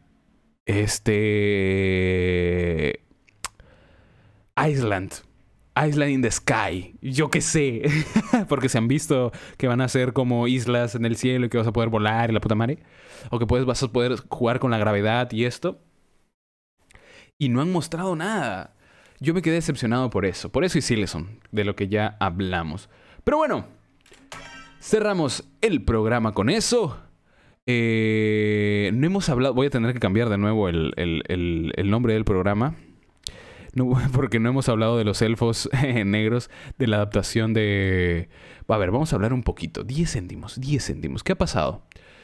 Island in the Sky, yo qué sé. Porque se han visto que van a ser como islas en el cielo y que vas a poder volar y la puta madre. O que vas a poder jugar con la gravedad y esto. Y no han mostrado nada. Yo me quedé decepcionado por eso. Por eso y Silson, de lo que ya hablamos. Pero bueno, cerramos el programa con eso. No hemos hablado... Voy a tener que cambiar de nuevo el nombre del programa. No, porque no hemos hablado de los elfos negros, de la adaptación de... A ver, vamos a hablar un poquito. 10 céntimos. ¿Qué ha pasado?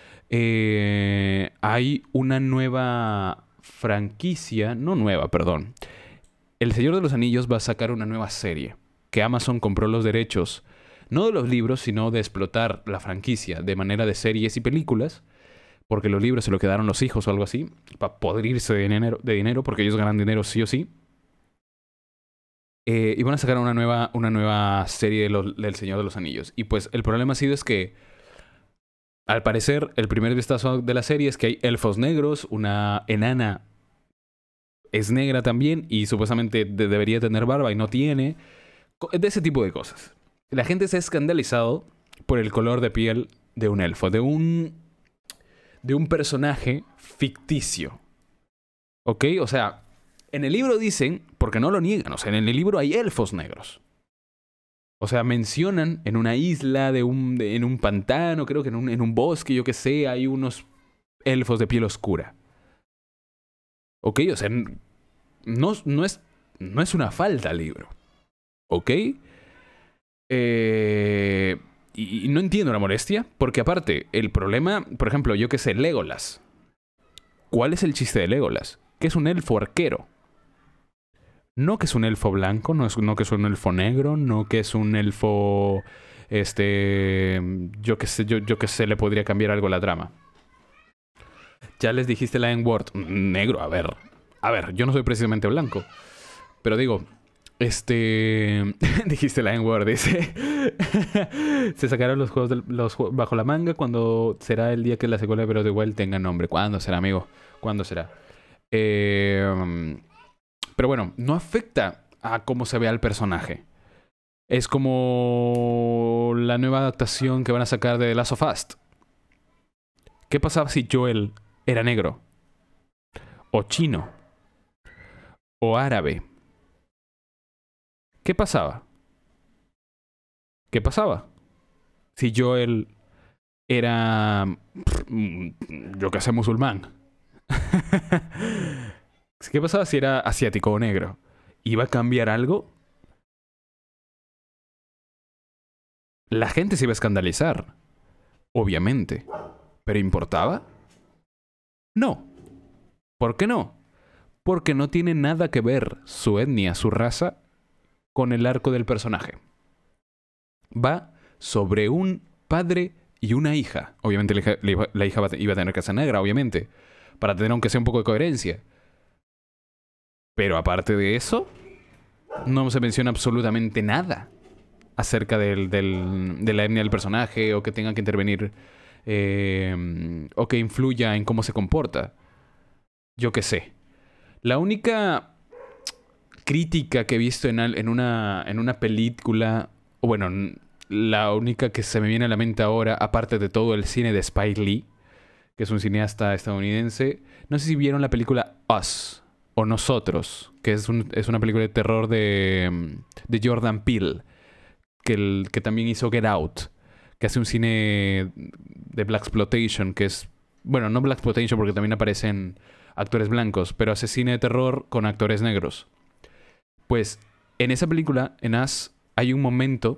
Hay una nueva franquicia... No nueva, perdón. El Señor de los Anillos va a sacar una nueva serie. Que Amazon compró los derechos. No de los libros, sino de explotar la franquicia de manera de series y películas. Porque los libros se lo quedaron los hijos o algo así. Para podrirse de dinero, porque ellos ganan dinero sí o sí. Y van a sacar una nueva serie del Señor de los Anillos. Y pues el problema ha sido es que, al parecer, el primer vistazo de la serie es que hay elfos negros, una enana es negra también y supuestamente debería tener barba y no tiene. De ese tipo de cosas. La gente se ha escandalizado por el color de piel de un elfo, de un personaje ficticio. ¿Ok? O sea, en el libro dicen, porque no lo niegan, o sea, en el libro hay elfos negros. O sea, mencionan en una isla, en un pantano, creo que en un bosque, yo qué sé, hay unos elfos de piel oscura. ¿Ok? O sea, no es una falta al libro. ¿Ok? Y no entiendo la molestia, porque aparte, el problema, por ejemplo, yo qué sé, Legolas. ¿Cuál es el chiste de Legolas? Que es un elfo arquero. No que es un elfo blanco, no que es un elfo negro, no que es un elfo... yo qué sé, le podría cambiar algo a la trama. Ya les dijiste la N-word. Negro, a ver, yo no soy precisamente blanco. Pero digo, dijiste la N-word, dice. Se sacaron los juegos bajo la manga cuando será el día que la secuela de Breath of the Wild tenga nombre. ¿Cuándo será, amigo? ¿Cuándo será? Pero bueno, no afecta a cómo se ve al personaje. Es como la nueva adaptación que van a sacar de The Last of Us. ¿Qué pasaba si Joel era negro? O chino. O árabe. ¿Qué pasaba? ¿Qué pasaba? Si Joel era... yo qué sé, musulmán. ¿Qué pasaba si era asiático o negro? ¿Iba a cambiar algo? La gente se iba a escandalizar. Obviamente. ¿Pero importaba? No. ¿Por qué no? Porque no tiene nada que ver su etnia, su raza, con el arco del personaje. Va sobre un padre y una hija. Obviamente la hija iba a tener casa negra, obviamente. Para tener aunque sea un poco de coherencia. Pero aparte de eso, no se menciona absolutamente nada acerca de la etnia del personaje o que tenga que intervenir o que influya en cómo se comporta. Yo qué sé. La única crítica que he visto en una película, o bueno, la única que se me viene a la mente ahora, aparte de todo el cine de Spike Lee, que es un cineasta estadounidense, no sé si vieron la película Us o Nosotros, que es una película de terror de Jordan Peele, que también hizo Get Out, que hace un cine de Blaxploitation, que es... Bueno, no Blaxploitation porque también aparecen actores blancos, pero hace cine de terror con actores negros. Pues en esa película, en Us, hay un momento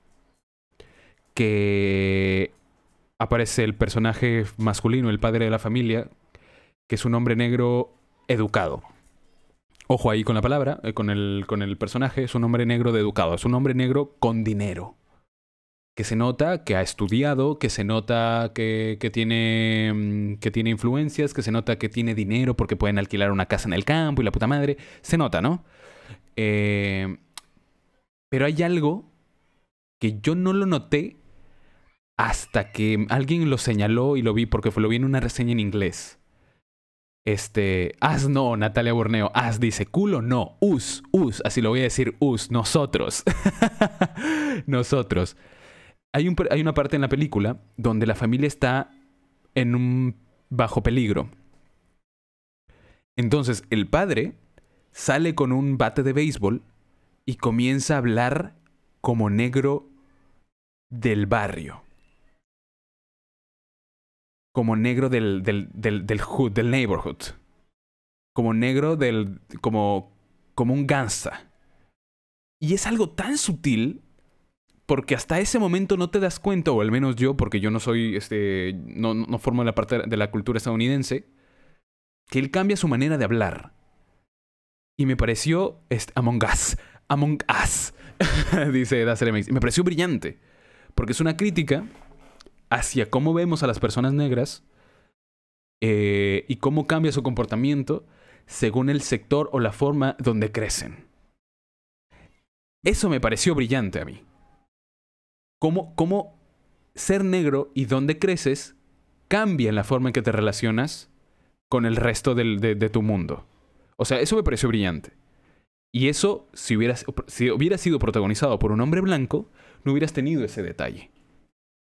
que aparece el personaje masculino, el padre de la familia, que es un hombre negro educado. Ojo ahí con la palabra, con el personaje, es un hombre negro de educado, es un hombre negro con dinero. Que se nota que ha estudiado, que se nota que tiene influencias, que se nota que tiene dinero porque pueden alquilar una casa en el campo y la puta madre. Se nota, ¿no? Pero hay algo que yo no lo noté hasta que alguien lo señaló y lo vi porque lo vi en una reseña en inglés. As no, Natalia Borneo. As dice, culo no. Us, así lo voy a decir, nosotros. Nosotros. Hay una parte en la película donde la familia está en un bajo peligro. Entonces el padre sale con un bate de béisbol y comienza a hablar como negro del barrio. Como negro del hood, del neighborhood. Como negro como un gangsta. Y es algo tan sutil porque hasta ese momento no te das cuenta, o al menos yo, porque yo no soy, no formo la parte de la cultura estadounidense, que él cambia su manera de hablar. Y me pareció, Among Us, dice DacerMX. Me pareció brillante, porque es una crítica hacia cómo vemos a las personas negras y cómo cambia su comportamiento según el sector o la forma donde crecen. Eso me pareció brillante a mí. Cómo ser negro y dónde creces cambia la forma en que te relacionas con el resto de tu mundo. O sea, eso me pareció brillante. Y eso, si hubiera sido protagonizado por un hombre blanco, no hubieras tenido ese detalle.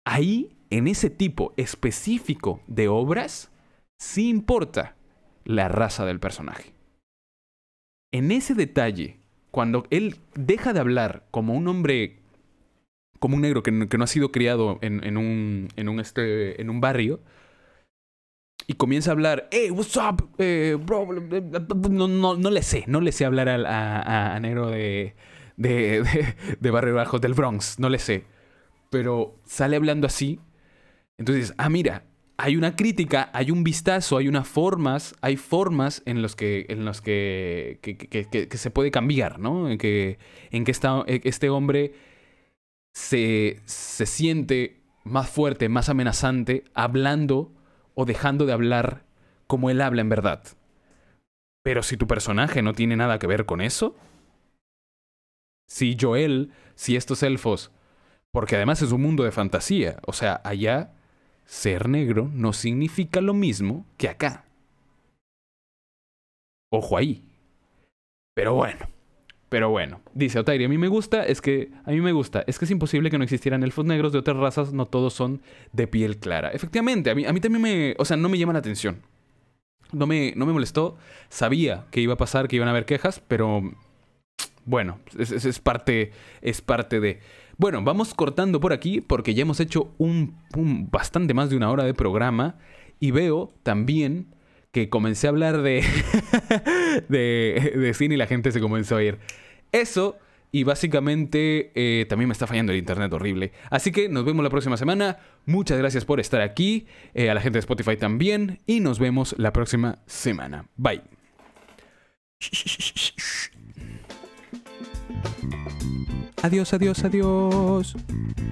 ahí, en ese tipo específico de obras, sí importa la raza del personaje. En ese detalle, cuando él deja de hablar como un hombre, como un negro que no ha sido criado en un barrio, y comienza a hablar, hey, what's up, bro, no le sé hablar a negro de barrio bajo del Bronx, no le sé, pero sale hablando así. Entonces, mira, hay una crítica, hay un vistazo, hay formas en los que se puede cambiar, ¿no? En que este hombre se siente más fuerte, más amenazante, hablando o dejando de hablar como él habla en verdad. Pero si tu personaje no tiene nada que ver con eso, si Joel, si estos elfos, porque además es un mundo de fantasía, o sea, allá ser negro no significa lo mismo que acá. Ojo ahí. Pero bueno, dice Otairi, a mí me gusta, es que es imposible que no existieran elfos negros de otras razas, no todos son de piel clara. Efectivamente, a mí también no me llama la atención. No me molestó, sabía que iba a pasar, que iban a haber quejas, pero bueno, es parte de... Bueno, vamos cortando por aquí porque ya hemos hecho bastante más de una hora de programa y veo también que comencé a hablar de cine y la gente se comenzó a ir. Eso, y básicamente también me está fallando el internet horrible. Así que nos vemos la próxima semana. Muchas gracias por estar aquí. A la gente de Spotify también. Y nos vemos la próxima semana. Bye. Adiós, adiós, adiós.